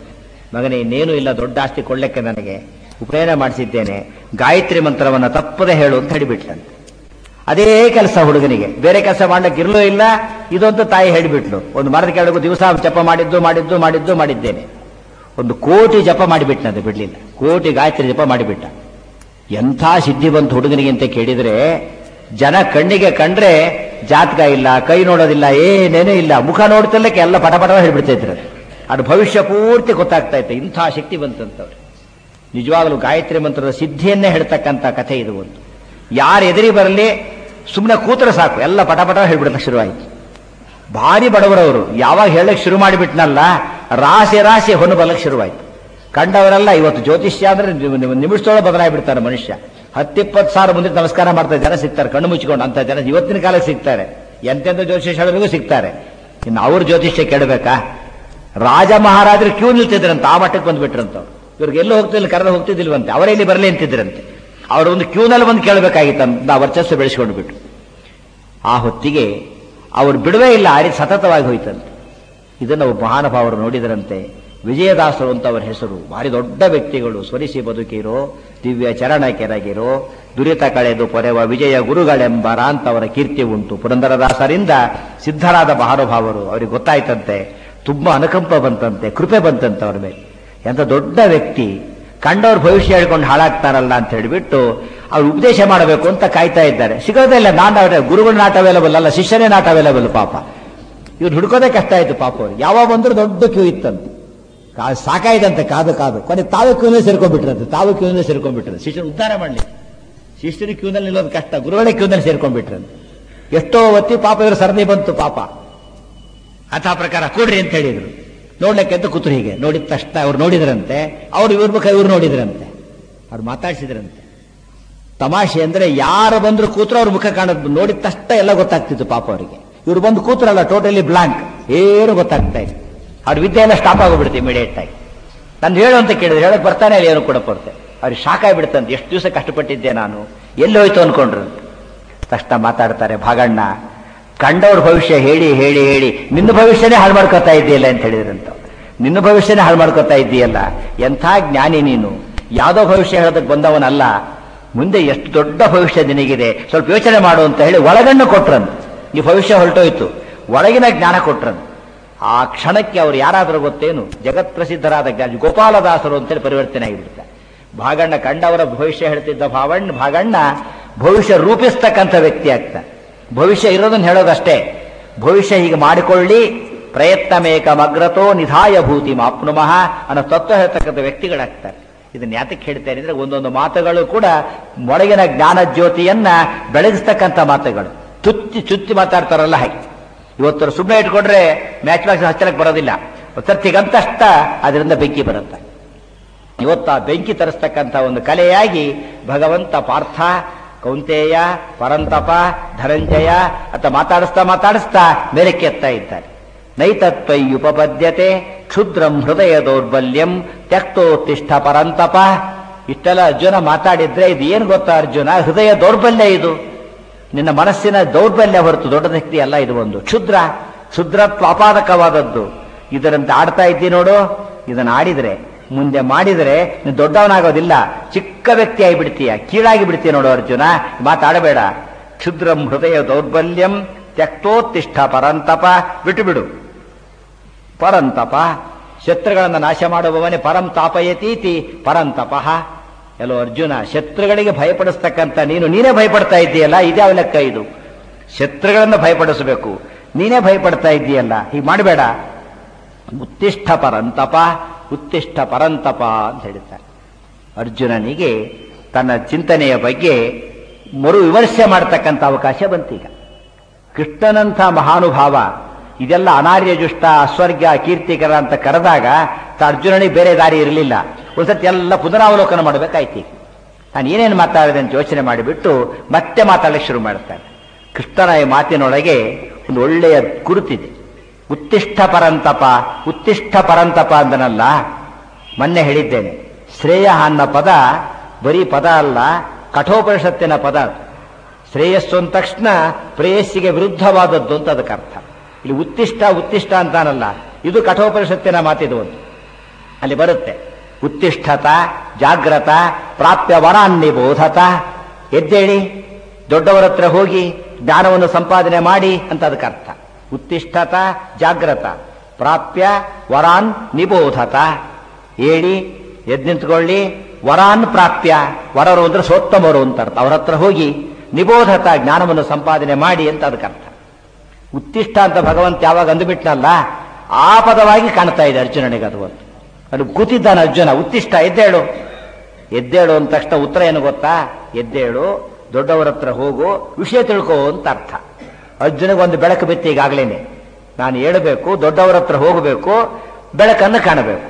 [SPEAKER 1] ಮಗನೇ ಇನ್ನೇನು ಇಲ್ಲ, ದೊಡ್ಡ ಆಸ್ತಿ ಕೊಳ್ಳಕ್ಕೆ ನನಗೆ, ಉಪನಯನ ಮಾಡಿಸಿದ್ದೇನೆ, ಗಾಯತ್ರಿ ಮಂತ್ರವನ್ನು ತಪ್ಪದೆ ಹೇಳು ಅಂತ ಹೇಳಿಬಿಟ್ಲಂತೆ. ಅದೇ ಕೆಲಸ ಹುಡುಗನಿಗೆ, ಬೇರೆ ಕೆಲಸ ಮಾಡ್ಲಿಕ್ಕೆ ಇರಲೂ ಇಲ್ಲ. ಇದೊಂದು ತಾಯಿ ಹೇಳಿಬಿಟ್ಲು. ಒಂದು ಮರದ ಕೆಳಗೂ ದಿವಸ ಜಪ ಮಾಡಿದ್ದು ಮಾಡಿದ್ದು ಮಾಡಿದ್ದು ಮಾಡಿದ್ದೇನೆ. ಒಂದು ಕೋಟಿ ಜಪ ಮಾಡಿಬಿಟ್ನಂತೆ, ಬಿಡ್ಲಿಲ್ಲ. ಕೋಟಿ ಗಾಯತ್ರಿ ಜಪ ಮಾಡಿಬಿಟ್ಟ. ಎಂಥ ಸಿದ್ಧಿ ಬಂತು ಹುಡುಗನಿಗೆ ಅಂತ ಕೇಳಿದ್ರೆ, ಜನ ಕಣ್ಣಿಗೆ ಕಂಡ್ರೆ ಜಾತಕ ಇಲ್ಲ, ಕೈ ನೋಡೋದಿಲ್ಲ, ಏನೇನೂ ಇಲ್ಲ, ಮುಖ ನೋಡ್ತಿಲ್ಲಕ್ಕೆ ಎಲ್ಲ ಪಟಪಟ ಹೇಳಿಬಿಡ್ತಾ ಇದ್ರು. ಅದು ಭವಿಷ್ಯ ಪೂರ್ತಿ ಗೊತ್ತಾಗ್ತಾ ಇತ್ತು. ಇಂಥ ಶಕ್ತಿ ಬಂತಂತವ್ರು. ನಿಜವಾಗಲೂ ಗಾಯತ್ರಿ ಮಂತ್ರದ ಸಿದ್ಧಿಯನ್ನೇ ಹೇಳ್ತಕ್ಕಂಥ ಕಥೆ ಇದು. ಒಂದು ಯಾರು ಎದುರಿ ಬರಲಿ ಸುಮ್ಮನೆ ಕೂತ್ರೆ ಸಾಕು, ಎಲ್ಲ ಪಟಪಟ ಹೇಳ್ಬಿಡ್ತಾ ಶುರುವಾಯಿತು. ಭಾರಿ ಬಡವರವರು. ಯಾವಾಗ ಹೇಳಕ್ ಶುರು ಮಾಡಿಬಿಟ್ನಲ್ಲ, ರಾಶಿ ರಾಶಿ ಹೊನ್ನು ಬರಲಿಕ್ಕೆ ಶುರುವಾಯಿತು. ಕಂಡವರೆಲ್ಲ ಇವತ್ತು ಜ್ಯೋತಿಷ್ಯ ಅಂದ್ರೆ ನಿಮಿಷದೊಳಗೆ ಬದಲಾಗಿಬಿಡ್ತಾರೆ ಮನುಷ್ಯ. ಹತ್ತಿಪ್ಪತ್ತು ಸಾವಿರ ಮುಂದೆ ನಮಸ್ಕಾರ ಮಾಡ್ತಾರೆ ಜನ ಸಿಗ್ತಾರೆ, ಕಣ್ಣು ಮುಚ್ಚಿಕೊಂಡು. ಅಂತ ಜನ ಇವತ್ತಿನ ಕಾಲಕ್ಕೆ ಸಿಗ್ತಾರೆ. ಎಂತೆಂಥ ಜ್ಯೋತಿಷ್ಯ ಹೇಳೋರಿಗೂ ಸಿಗ್ತಾರೆ. ಇನ್ನು ಅವ್ರ ಜ್ಯೋತಿಷ್ಯ ಕೇಳಬೇಕಾ? ರಾಜ ಮಹಾರಾಜರು ಕ್ಯೂ ನಿಲ್ತಿದ್ರಂತೆ, ಆ ಮಟ್ಟಕ್ಕೆ ಬಂದ್ಬಿಟ್ರಂತವ್ರು. ಇವ್ರಿಗೆ ಎಲ್ಲೂ ಹೋಗ್ತಿಲ್ಲ, ಕರೆದು ಹೋಗ್ತಿದ್ದಿಲ್ವಂತೆ, ಅವರೇ ಇಲ್ಲಿ ಬರಲಿ ಅಂತಿದ್ರಂತೆ. ಅವರು ಒಂದು ಕ್ಯೂನಲ್ಲಿ ಬಂದು ಕೇಳಬೇಕಾಗಿತ್ತಂತ, ನಾವು ವರ್ಚಸ್ಸು ಬೆಳೆಸ್ಕೊಂಡು ಬಿಟ್ಟು. ಆ ಹೊತ್ತಿಗೆ ಅವರು ಬಿಡುವೇ ಇಲ್ಲ, ಆ ರೀತಿ ಸತತವಾಗಿ ಹೋಯ್ತಂತೆ. ಇದನ್ನು ಒಬ್ಬ ಮಹಾನುಭಾವರು ನೋಡಿದರಂತೆ. ವಿಜಯದಾಸರು ಅಂತ ಅವರ ಹೆಸರು. ಭಾರಿ ದೊಡ್ಡ ವ್ಯಕ್ತಿಗಳು. ಸ್ವರಿಸಿ ಬದುಕಿರೋ, ದಿವ್ಯ ಚರಣ ಕೆರಗಿರೋ, ದುರಿತ ಕಳೆದು ಪೊರೆವ ವಿಜಯ ಗುರುಗಳೆಂಬರ ಅಂತ ಅವರ ಕೀರ್ತಿ ಉಂಟು. ಪುರಂದರದಾಸರಿಂದ ಸಿದ್ಧರಾದ ಮಹಾನುಭಾವರು. ಅವರಿಗೆ ಗೊತ್ತಾಯ್ತಂತೆ, ತುಂಬಾ ಅನುಕಂಪ ಬಂತಂತೆ, ಕೃಪೆ ಬಂತಂತೆ ಅವರ ಮೇಲೆ. ಎಂತ ದೊಡ್ಡ ವ್ಯಕ್ತಿ, ಕಂಡವ್ರ ಭವಿಷ್ಯ ಹೇಳ್ಕೊಂಡು ಹಾಳಾಗ್ತಾರಲ್ಲ ಅಂತ ಹೇಳಿಬಿಟ್ಟು ಅವ್ರು ಉಪದೇಶ ಮಾಡಬೇಕು ಅಂತ ಕಾಯ್ತಾ ಇದ್ದಾರೆ. ಸಿಗೋದೇ ಇಲ್ಲ. ನಾನು ಗುರುಗಳ ನಾಟ್ ಅವೈಲಬಲ್ ಅಲ್ಲ, ಶಿಷ್ಯನೇ ನಾಟ್ ಅವೈಲಬಲ್. ಪಾಪ ಇವ್ರು ಹುಡ್ಕೋದೇ ಕಷ್ಟ ಆಯ್ತು ಪಾಪ ಅವ್ರಿಗೆ. ಯಾವಾಗ ಬಂದ್ರು ದೊಡ್ಡ ಕ್ಯೂ ಇತ್ತಂತೆ, ಸಾಕಾಯ್ತಂತೆ ಕಾದು ಕಾದು. ಕೊನೆ ತಾವೇ ಕ್ಯೂನೇ ಸೇರ್ಕೊಂಡ್ಬಿಟ್ರಂತೆ. ತಾವು ಕ್ಯೂನೇ ಸೇರ್ಕೊಂಡ್ಬಿಟ್ರೆ ಶಿಷ್ಯರು ಉದ್ಧಾರ ಮಾಡಲಿ. ಶಿಷ್ಯರು ಕ್ಯೂನಲ್ಲಿ ನಿಲ್ಲೋದು ಕಷ್ಟ, ಗುರುಗಳೇ ಕ್ಯೂನಲ್ಲಿ ಸೇರ್ಕೊಂಡ್ಬಿಟ್ರಂತೆ. ಎಷ್ಟೋ ಹೊತ್ತಿ ಪಾಪ ಇವರು ಸರದಿ ಬಂತು ಪಾಪ. ಅಥಾ ಪ್ರಕಾರ ಕೊಡ್ರಿ ಅಂತ ಹೇಳಿದ್ರು. ನೋಡ್ಲಿಕ್ಕೆ ಅಂತ ಕೂತ್ರು. ಹೀಗೆ ನೋಡಿದ ತಕ್ಷಣ ಅವ್ರು ನೋಡಿದ್ರಂತೆ, ಅವ್ರು ಇವ್ರ ಮುಖ ಇವ್ರು ನೋಡಿದ್ರಂತೆ, ಅವ್ರು ಮಾತಾಡ್ಸಿದ್ರಂತೆ. ತಮಾಷೆ ಅಂದ್ರೆ ಯಾರು ಬಂದ್ರು ಕೂತ್ರು ಅವ್ರ ಮುಖ ಕಾಣೋದು. ನೋಡಿದ ತಕ್ಷಣ ಎಲ್ಲ ಗೊತ್ತಾಗ್ತಿತ್ತು ಪಾಪ ಅವರಿಗೆ. ಇವ್ರು ಬಂದು ಕೂತ್ರಲ್ಲ, ಟೋಟಲಿ ಬ್ಲಾಂಕ್, ಏನು ಗೊತ್ತಾಗ್ತಾ ಇದೆ. ಅವ್ರ ವಿದ್ಯೆ ಎಲ್ಲ ಸ್ಟಾಪ್ ಆಗೋಗ್ಬಿಡುತ್ತೆ ಇಮಿಡಿಯೇಟ್ ಆಗಿ. ನಾನು ಹೇಳು ಅಂತ ಕೇಳಿದ್ರೆ ಹೇಳಕ್ ಬರ್ತಾನೆ ಇಲ್ಲ, ಏನು ಕೂಡ ಬರುತ್ತೆ. ಅವ್ರಿಗೆ ಶಾಕ್ ಆಗಿಬಿಡುತ್ತಂತೆ. ಎಷ್ಟು ದಿವಸ ಕಷ್ಟಪಟ್ಟಿದ್ದೆ ನಾನು, ಎಲ್ಲಿ ಹೋಯ್ತು ಅನ್ಕೊಂಡ್ರು. ತಕ್ಷಣ ಮಾತಾಡ್ತಾರೆ, ಭಾಗಣ್ಣ ಕಂಡವ್ರ ಭವಿಷ್ಯ ಹೇಳಿ ಹೇಳಿ ಹೇಳಿ ನಿನ್ನ ಭವಿಷ್ಯನೇ ಹಾಳು ಮಾಡ್ಕೊತಾ ಇದ್ದೀಯಲ್ಲ ಅಂತ ಹೇಳಿದ್ರಂತ. ನಿನ್ನ ಭವಿಷ್ಯನೇ ಹಾಳು ಮಾಡ್ಕೊತಾ ಇದ್ದೀಯಲ್ಲ, ಎಂಥ ಜ್ಞಾನಿ ನೀನು. ಯಾವುದೋ ಭವಿಷ್ಯ ಹೇಳೋದಕ್ಕೆ ಬಂದವನಲ್ಲ, ಮುಂದೆ ಎಷ್ಟು ದೊಡ್ಡ ಭವಿಷ್ಯ ನಿನಗಿದೆ, ಸ್ವಲ್ಪ ಯೋಚನೆ ಮಾಡು ಅಂತ ಹೇಳಿ ಒಳಗಣ್ಣು ಕೊಟ್ರಂತ. ಈ ಭವಿಷ್ಯ ಹೊರಟೋಯ್ತು, ಒಳಗಿನ ಜ್ಞಾನ ಕೊಟ್ರಂತ. ಆ ಕ್ಷಣಕ್ಕೆ ಅವರು ಯಾರಾದರೂ ಗೊತ್ತೇನು, ಜಗತ್ ಪ್ರಸಿದ್ಧರಾದ ಗೋಪಾಲದಾಸರು ಅಂತೇಳಿ ಪರಿವರ್ತನೆ ಆಗಿಬಿಡ್ತಾರೆ. ಭಾಗಣ್ಣ ಕಂಡವರ ಭವಿಷ್ಯ ಹೇಳ್ತಿದ್ದ ಭಾವಣ್ಣ ಭಾಗಣ್ಣ ಭವಿಷ್ಯ ರೂಪಿಸ್ತಕ್ಕಂಥ ವ್ಯಕ್ತಿ ಆಗ್ತಾನೆ. ಭವಿಷ್ಯ ಇರೋದನ್ನು ಹೇಳೋದಷ್ಟೇ. ಭವಿಷ್ಯ ಹೀಗೆ ಮಾಡಿಕೊಳ್ಳಿ, ಪ್ರಯತ್ನ ಮೇಕಮಗ್ರತೋ ನಿಧಾಯ ಭೂತಿ ಮಾಪ್ನುಮಃ ಅನ್ನೋ ತತ್ವ ಹೇಳ್ತಕ್ಕಂಥ ವ್ಯಕ್ತಿಗಳಾಗ್ತಾರೆ. ಇದನ್ನ ಯಾತಕ್ಕೆ ಹೇಳ್ತೇನೆ ಅಂದ್ರೆ, ಒಂದೊಂದು ಮಾತುಗಳು ಕೂಡ ಮೊಳಗಿನ ಜ್ಞಾನ ಜ್ಯೋತಿಯನ್ನ ಬೆಳಗಿಸ್ತಕ್ಕಂಥ ಮಾತುಗಳು. ಚುಚ್ಚಿ ಚುಚ್ಚಿ ಮಾತಾಡ್ತಾರಲ್ಲ ಹಾಗೆ. ಇವತ್ತು ಸುಮ್ಮನೆ ಇಟ್ಕೊಂಡ್ರೆ ಮ್ಯಾಚ್ ಬಾಕ್ಸ್ ಹಚ್ಚಲಕ್ಕೆ ಬರೋದಿಲ್ಲ. ಸರ್ತಿಗಂತಷ್ಟ ಅದರಿಂದ ಬೆಂಕಿ ಬರುತ್ತೆ. ಇವತ್ತು ಆ ಬೆಂಕಿ ತರಿಸ್ತಕ್ಕಂಥ ಒಂದು ಕಲೆಯಾಗಿ ಭಗವಂತ ಪಾರ್ಥ, ಕೌಂತೇಯ, ಪರಂತಪ, ಧನಂಜಯ ಅಂತ ಮಾತಾಡಿಸ್ತಾ ಮಾತಾಡಿಸ್ತಾ ಮೇಲಕ್ಕೆ ಎತ್ತಾ ಇದ್ದಾರೆ. ನೈತತ್ವಯುಪಪದ್ಯತೆ ಕ್ಷುದ್ರಂ ಹೃದಯ ದೌರ್ಬಲ್ಯಂ ತ್ಯಕ್ತೋತ್ತಿಷ್ಠ ಪರಂತಪ. ಇಷ್ಟೆಲ್ಲ ಅರ್ಜುನ ಮಾತಾಡಿದ್ರೆ ಇದು ಏನು ಗೊತ್ತಾ ಅರ್ಜುನ? ಹೃದಯ ದೌರ್ಬಲ್ಯ ಇದು. ನಿನ್ನ ಮನಸ್ಸಿನ ದೌರ್ಬಲ್ಯ ಹೊರತು ದೊಡ್ಡ ಶಕ್ತಿ ಅಲ್ಲ ಇದು. ಒಂದು ಕ್ಷುದ್ರ, ಕ್ಷುದ್ರತ್ವ ಅಪಾದಕವಾದದ್ದು. ಇದರಂತೆ ಆಡ್ತಾ ಇದ್ದಿ ನೋಡು. ಇದನ್ನು ಆಡಿದ್ರೆ, ಮುಂದೆ ಮಾಡಿದರೆ ನೀನು ದೊಡ್ಡವನಾಗೋದಿಲ್ಲ, ಚಿಕ್ಕ ವ್ಯಕ್ತಿ ಆಗಿಬಿಡ್ತೀಯ, ಕೀಳಾಗಿ ಬಿಡ್ತೀಯ ನೋಡು ಅರ್ಜುನ. ಮಾತಾಡಬೇಡ. ಕ್ಷುದ್ರಂ ಹೃದಯ ದೌರ್ಬಲ್ಯಂ ತ್ಯಕ್ತೋತ್ತಿಷ್ಠ ಪರಂತಪ. ಬಿಟ್ಟು ಬಿಡು. ಪರಂತಪ, ಶತ್ರುಗಳನ್ನು ನಾಶ ಮಾಡುವವನೇ ಪರಂ ತಾಪಯತೀತಿ ಪರಂತಪಃ. ಎಲ್ಲೋ ಅರ್ಜುನ, ಶತ್ರುಗಳಿಗೆ ಭಯಪಡಿಸ್ತಕ್ಕಂಥ ನೀನು ನೀನೇ ಭಯಪಡ್ತಾ ಇದ್ದೀಯಲ್ಲ, ಇದ್ಯಾವ ಲೆಕ್ಕ ಇದು? ಶತ್ರುಗಳನ್ನು ಭಯಪಡಿಸಬೇಕು, ನೀನೇ ಭಯಪಡ್ತಾ ಇದ್ದೀಯಲ್ಲ, ಹೀಗೆ ಮಾಡಬೇಡ. ಉತ್ತಿಷ್ಠ ಪರಂತಪ, ಉತ್ತಿಷ್ಠ ಪರಂತಪ ಅಂತ ಹೇಳ್ತಾರೆ. ಅರ್ಜುನನಿಗೆ ತನ್ನ ಚಿಂತನೆಯ ಬಗ್ಗೆ ಮರು ವಿಮರ್ಶೆ ಮಾಡತಕ್ಕಂಥ ಅವಕಾಶ ಬಂತೀಗ. ಕೃಷ್ಣನಂಥ ಮಹಾನುಭಾವ ಇದೆಲ್ಲ ಅನಾರ್ಯಜುಷ್ಟ, ಅಸ್ವರ್ಗ, ಕೀರ್ತಿಕರ ಅಂತ ಕರೆದಾಗ ಅರ್ಜುನನಿಗೆ ಬೇರೆ ದಾರಿ ಇರಲಿಲ್ಲ. ಒಂದ್ಸತಿ ಎಲ್ಲ ಪುನರಾವಲೋಕನ ಮಾಡಬೇಕಾಯ್ತು. ನಾನು ಏನೇನು ಮಾತಾಡಿದೆ ಅಂತ ಯೋಚನೆ ಮಾಡಿಬಿಟ್ಟು ಮತ್ತೆ ಮಾತಾಡಲಿಕ್ಕೆ ಶುರು ಮಾಡ್ತಾನೆ. ಕೃಷ್ಣನ ಈ ಮಾತಿನೊಳಗೆ ಒಂದು ಒಳ್ಳೆಯ ಗುರುತಿದೆ. ಉತ್ತಿಷ್ಠ ಪರಂತಪ, ಉತ್ತಿಷ್ಠ ಪರಂತಪ ಅಂದನಲ್ಲ, ಮೊನ್ನೆ ಹೇಳಿದ್ದೇನೆ. ಶ್ರೇಯ ಅನ್ನೋ ಪದ ಬರೀ ಪದ ಅಲ್ಲ, ಕಠೋಪನಿಷತ್ತಿನ ಪದ. ಶ್ರೇಯಸ್ಸು ಅಂದ ತಕ್ಷಣ ಪ್ರೇಯಸ್ಸಿಗೆ ವಿರುದ್ಧವಾದದ್ದು ಅಂತ ಅದಕ್ಕೆ ಅರ್ಥ. ಇಲ್ಲಿ ಉತ್ತಿಷ್ಠ ಉತ್ತಿಷ್ಠ ಅಂತಾನಲ್ಲ, ಇದು ಕಠೋಪನಿಷತ್ತಿನ ಮಾತಿದು. ಒಂದು ಅಲ್ಲಿ ಬರುತ್ತೆ ಉತ್ತಿಷ್ಠತ ಜಾಗ್ರತ ಪ್ರಾಪ್ಯ ವರಾನ್ನಿಬೋಧತ, ಎದ್ದೇಳಿ ದೊಡ್ಡವರ ಹತ್ರ ಹೋಗಿ ಜ್ಞಾನವನ್ನು ಸಂಪಾದನೆ ಮಾಡಿ ಅಂತ ಅದಕ್ಕೆ ಅರ್ಥ. ಉತ್ತಿಷ್ಠತ ಜಾಗ್ರತ ಪ್ರಾಪ್ಯ ವರಾನ್ ನಿಬೋಧತ, ಹೇಳಿ ಎದ್ದು ನಿಂತ್ಕೊಳ್ಳಿ, ವರಾನ್ ಪ್ರಾಪ್ಯ, ವರರು ಅಂದ್ರೆ ಸೋತ್ತಮರು ಅಂತ ಅರ್ಥ, ಅವರ ಹತ್ರ ಹೋಗಿ ನಿಬೋಧತ ಜ್ಞಾನವನ್ನು ಸಂಪಾದನೆ ಮಾಡಿ ಅಂತ ಅದಕ್ಕೆ ಅರ್ಥ. ಉತ್ತಿಷ್ಠ ಅಂತ ಭಗವಂತ ಯಾವಾಗ ಅಂದುಬಿಟ್ನಲ್ಲ ಆ ಪದವಾಗಿ ಕಾಣ್ತಾ ಇದೆ ಅರ್ಜುನನಿಗೆ. ಅದು ಒಂದು ಅದು ಕೂತಿದ್ದಾನೆ ಅರ್ಜುನ, ಉತ್ತಿಷ್ಠ ಎದ್ದೇಳು, ಎದ್ದೇಳು ಅಂದ ತಕ್ಷಣ ಉತ್ತರ ಏನು ಗೊತ್ತಾ? ಎದ್ದೇಳು, ದೊಡ್ಡವರ ಹತ್ರ ಹೋಗು, ವಿಷಯ ತಿಳ್ಕೋ ಅಂತ ಅರ್ಥ. ಅರ್ಜುನಿಗೊಂದು ಬೆಳಕು ಬಿತ್ತು ಈಗಾಗಲೇನೆ, ನಾನು ಹೇಳಬೇಕು, ದೊಡ್ಡವರ ಹತ್ರ ಹೋಗಬೇಕು, ಬೆಳಕನ್ನು ಕಾಣಬೇಕು.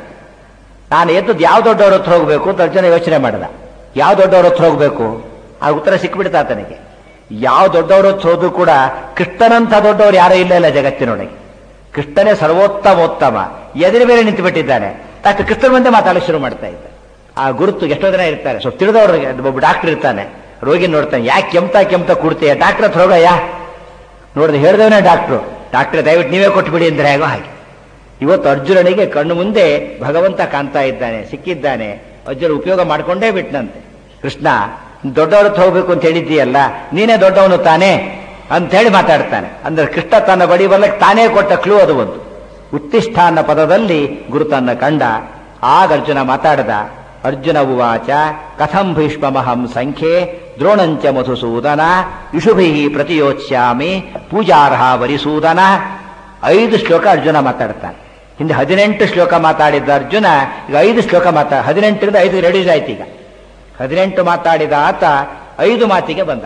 [SPEAKER 1] ನಾನು ಎದ್ದದ್ದು ಯಾವ ದೊಡ್ಡವರ ಹತ್ರ ಹೋಗಬೇಕು ಅಂತ ಅರ್ಜುನ ಯೋಚನೆ ಮಾಡಿದ. ಯಾವ ದೊಡ್ಡವರ ಹತ್ರ ಹೋಗಬೇಕು? ಆ ಉತ್ತರ ಸಿಕ್ಬಿಡ್ತಾ ತನಗೆ. ಯಾವ ದೊಡ್ಡವರ ಹತ್ರ ಹೋದ್ರು ಕೂಡ ಕೃಷ್ಣನಂಥ ದೊಡ್ಡವರು ಯಾರೂ ಇಲ್ಲ ಇಲ್ಲ ಜಗತ್ತಿನೊಳಗೆ. ಕೃಷ್ಣನೇ ಸರ್ವೋತ್ತಮೋತ್ತಮ, ಎದುರು ಮೇಲೆ ನಿಂತು ಬಿಟ್ಟಿದ್ದಾನೆ. ಡಾಕ್ಟರ್ ಕೃಷ್ಣನ ಮುಂದೆ ಮಾತಾಡಲು ಶುರು ಮಾಡ್ತಾ ಇದ್ದ. ಆ ಗುರುತು ಎಷ್ಟೋ ಜನ ಇರ್ತಾರೆ, ಸ್ವಲ್ಪ ತಿಳಿದವ್ರಿಗೆ. ಒಬ್ಬ ಡಾಕ್ಟರ್ ಇರ್ತಾನೆ, ರೋಗಿ ನೋಡ್ತಾನೆ, ಯಾಕೆ ಕೆಮ್ತ ಕೆಮ್ತ ಕೂಡ್ತೀಯ, ಡಾಕ್ಟರ್ ಹತ್ರ ಹೋಗಯ್ಯ. ನೋಡಿದ್ರೆ ಹೇಳ್ದವನೇ ಡಾಕ್ಟ್ರು, ಡಾಕ್ಟ್ರೆ ದಯವಿಟ್ಟು ನೀವೇ ಕೊಟ್ಬಿಡಿ ಅಂದ್ರೆ ಹೇಗೋ ಹಾಗೆ. ಇವತ್ತು ಅರ್ಜುನನಿಗೆ ಕಣ್ಣು ಮುಂದೆ ಭಗವಂತ ಕಾಣ್ತಾ ಇದ್ದಾನೆ, ಸಿಕ್ಕಿದ್ದಾನೆ. ಅರ್ಜುನ ಉಪಯೋಗ ಮಾಡ್ಕೊಂಡೇ ಬಿಟ್ನಂತೆ. ಕೃಷ್ಣ ದೊಡ್ಡವ್ರ ಹತ್ರ ಹೋಗ್ಬೇಕು ಅಂತ ಹೇಳಿದ್ದೀಯಲ್ಲ, ನೀನೇ ದೊಡ್ಡವನು ತಾನೇ ಅಂತ ಹೇಳಿ ಮಾತಾಡ್ತಾನೆ. ಅಂದ್ರೆ ಕೃಷ್ಣ ತನ್ನ ಬಡಿ ಬರ್ಲಕ್ಕೆ ತಾನೇ ಕೊಟ್ಟ ಕ್ಲೂ ಅದು ಒಂದು. ಉತ್ತಿಷ್ಠ ಅನ್ನೋ ಪದದಲ್ಲಿ ಗುರುತನ್ನ ಕಂಡ. ಆಗ ಅರ್ಜುನ ಮಾತಾಡದ. ಅರ್ಜುನ ಉವಾಚ ಕಥಂ ಭೀಷ್ಮಹಂ ಸಂಖ್ಯೆ ದ್ರೋಣಂಚ ಮಧುಸೂದನ ಇಷುಭಿ ಪ್ರತಿಯೋಚ್ಯಾಮಿ ಪೂಜಾರ್ಹ ವರಿಸೂದನ. ಐದು ಶ್ಲೋಕ ಅರ್ಜುನ ಮಾತಾಡ್ತಾನೆ. ಹಿಂದೆ ಹದಿನೆಂಟು ಶ್ಲೋಕ ಮಾತಾಡಿದ್ದ ಅರ್ಜುನ ಈಗ ಐದು ಶ್ಲೋಕ ಮಾತಾ ಹದಿನೆಂಟರಿಂದ ಐದು ರೆಡ್ಯೂಸ್ ಆಯ್ತು. ಈಗ ಹದಿನೆಂಟು ಮಾತಾಡಿದ ಆತ ಐದು ಮಾತಿಗೆ ಬಂದ.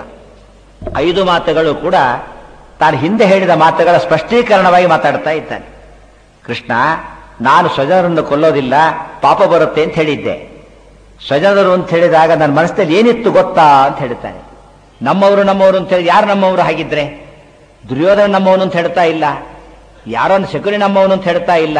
[SPEAKER 1] ಐದು ಮಾತುಗಳು ಕೂಡ ತಾನು ಹಿಂದೆ ಹೇಳಿದ ಮಾತುಗಳ ಸ್ಪಷ್ಟೀಕರಣವಾಗಿ ಮಾತಾಡ್ತಾ ಇದ್ದಾನೆ. ಕೃಷ್ಣ, ನಾನು ಸ್ವಜನರನ್ನು ಕೊಲ್ಲೋದಿಲ್ಲ, ಪಾಪ ಬರುತ್ತೆ ಅಂತ ಹೇಳಿದ್ದೆ. ಸ್ವಜನರು ಅಂತ ಹೇಳಿದಾಗ ನನ್ನ ಮನಸ್ಸಲ್ಲಿ ಏನಿತ್ತು ಗೊತ್ತಾ ಅಂತ ಹೇಳ್ತಾನೆ. ನಮ್ಮವರು ನಮ್ಮವರು ಅಂತ ಹೇಳಿ, ಯಾರು ನಮ್ಮವರು ಹಾಗಿದ್ರೆ? ದುರ್ಯೋಧನ ನಮ್ಮವನು ಅಂತ ಹೇಳ್ತಾ ಇಲ್ಲ, ಯಾರನ್ನು ಶಕುನಿ ನಮ್ಮವನು ಅಂತ ಹೇಳ್ತಾ ಇಲ್ಲ.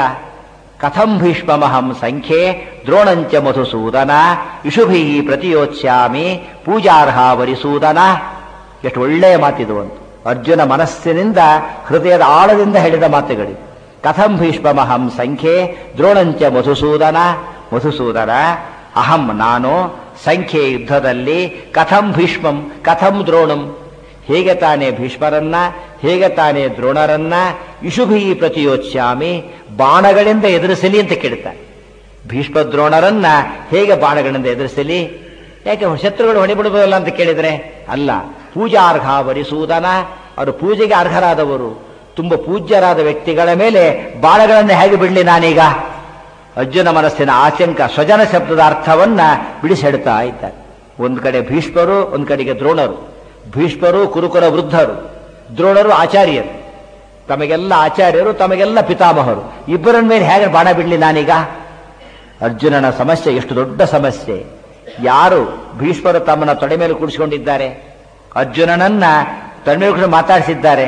[SPEAKER 1] ಕಥಂ ಭೀಷ್ಮಹಂ ಸಂಖ್ಯೆ ದ್ರೋಣಂಚ ಮಧುಸೂದನ ಇಷುಭಿ ಪ್ರತಿಯೋಚ್ಯಾಮಿ ಪೂಜಾರ್ಹ ವರಿಸೂದನ. ಎಷ್ಟು ಒಳ್ಳೆಯ ಮಾತಿದು ಅಂತ ಅರ್ಜುನ ಮನಸ್ಸಿನಿಂದ ಹೃದಯದ ಆಳದಿಂದ ಹೇಳಿದ ಮಾತುಗಳು. ಕಥಂ ಭೀಷ್ಮಹಂ ಸಂಖ್ಯೆ ದ್ರೋಣಂಚ ಮಧುಸೂದನ. ಮಧುಸೂದನ, ಅಹಂ ನಾನು, ಸಂಖ್ಯೆ ಯುದ್ಧದಲ್ಲಿ, ಕಥಂ ಭೀಷ್ಮಂ ಕಥಂ ದ್ರೋಣಂ, ಹೇಗೆ ತಾನೇ ಭೀಷ್ಮರನ್ನ, ಹೇಗೆ ತಾನೇ ದ್ರೋಣರನ್ನ, ಇಷುಭಿ ಪ್ರತಿಯೋಚ್ಯಾಮಿ ಬಾಣಗಳಿಂದ ಎದುರಿಸಲಿ ಅಂತ ಕೇಳ್ತಾನೆ. ಭೀಷ್ಮ ದ್ರೋಣರನ್ನ ಹೇಗೆ ಬಾಣಗಳಿಂದ ಎದುರಿಸಲಿ? ಯಾಕೆ ಶತ್ರುಗಳು ಹೊಡಿಬಿಡಬಹುದಲ್ಲ ಅಂತ ಕೇಳಿದ್ರೆ ಅಲ್ಲ. ಪೂಜಾರ್ಹ ವರಿಸೂದನ, ಅವರು ಪೂಜೆಗೆ ಅರ್ಹರಾದವರು, ತುಂಬ ಪೂಜ್ಯರಾದ ವ್ಯಕ್ತಿಗಳ ಮೇಲೆ ಬಾಣಗಳನ್ನು ಹೇಗೆ ಬಿಡಲಿ ನಾನೀಗ? ಅರ್ಜುನ ಮನಸ್ಸಿನ ಆತಂಕ, ಸ್ವಜನ ಶಬ್ದದ ಅರ್ಥವನ್ನ ಬಿಡಿಸಿ ಹೇಳ್ತಾ ಇದ್ದಾರೆ. ಒಂದು ಕಡೆ ಭೀಷ್ಮರು, ಒಂದು ಕಡೆಗೆ ದ್ರೋಣರು. ಭೀಷ್ಮರು ಕುರುಕುಲ ವೃದ್ಧರು, ದ್ರೋಣರು ಆಚಾರ್ಯರು, ತಮಗೆಲ್ಲ ಆಚಾರ್ಯರು, ತಮಗೆಲ್ಲ ಪಿತಾಮಹರು. ಇಬ್ಬರನ್ನ ಮೇಲೆ ಹೇಗೆ ಬಾಣ ಬಿಡಲಿ ನಾನೀಗ? ಅರ್ಜುನನ ಸಮಸ್ಯೆ ಎಷ್ಟು ದೊಡ್ಡ ಸಮಸ್ಯೆ. ಯಾರು ಭೀಷ್ಮರು ತಮ್ಮನ್ನ ತೊಡೆ ಮೇಲೆ ಕೂಡಿಸಿಕೊಂಡಿದ್ದಾರೆ, ಅರ್ಜುನನನ್ನ ತೊಡೆ ಮೇಲೆ ಕೂಡಿಸಿ ಮಾತಾಡಿಸಿದ್ದಾರೆ,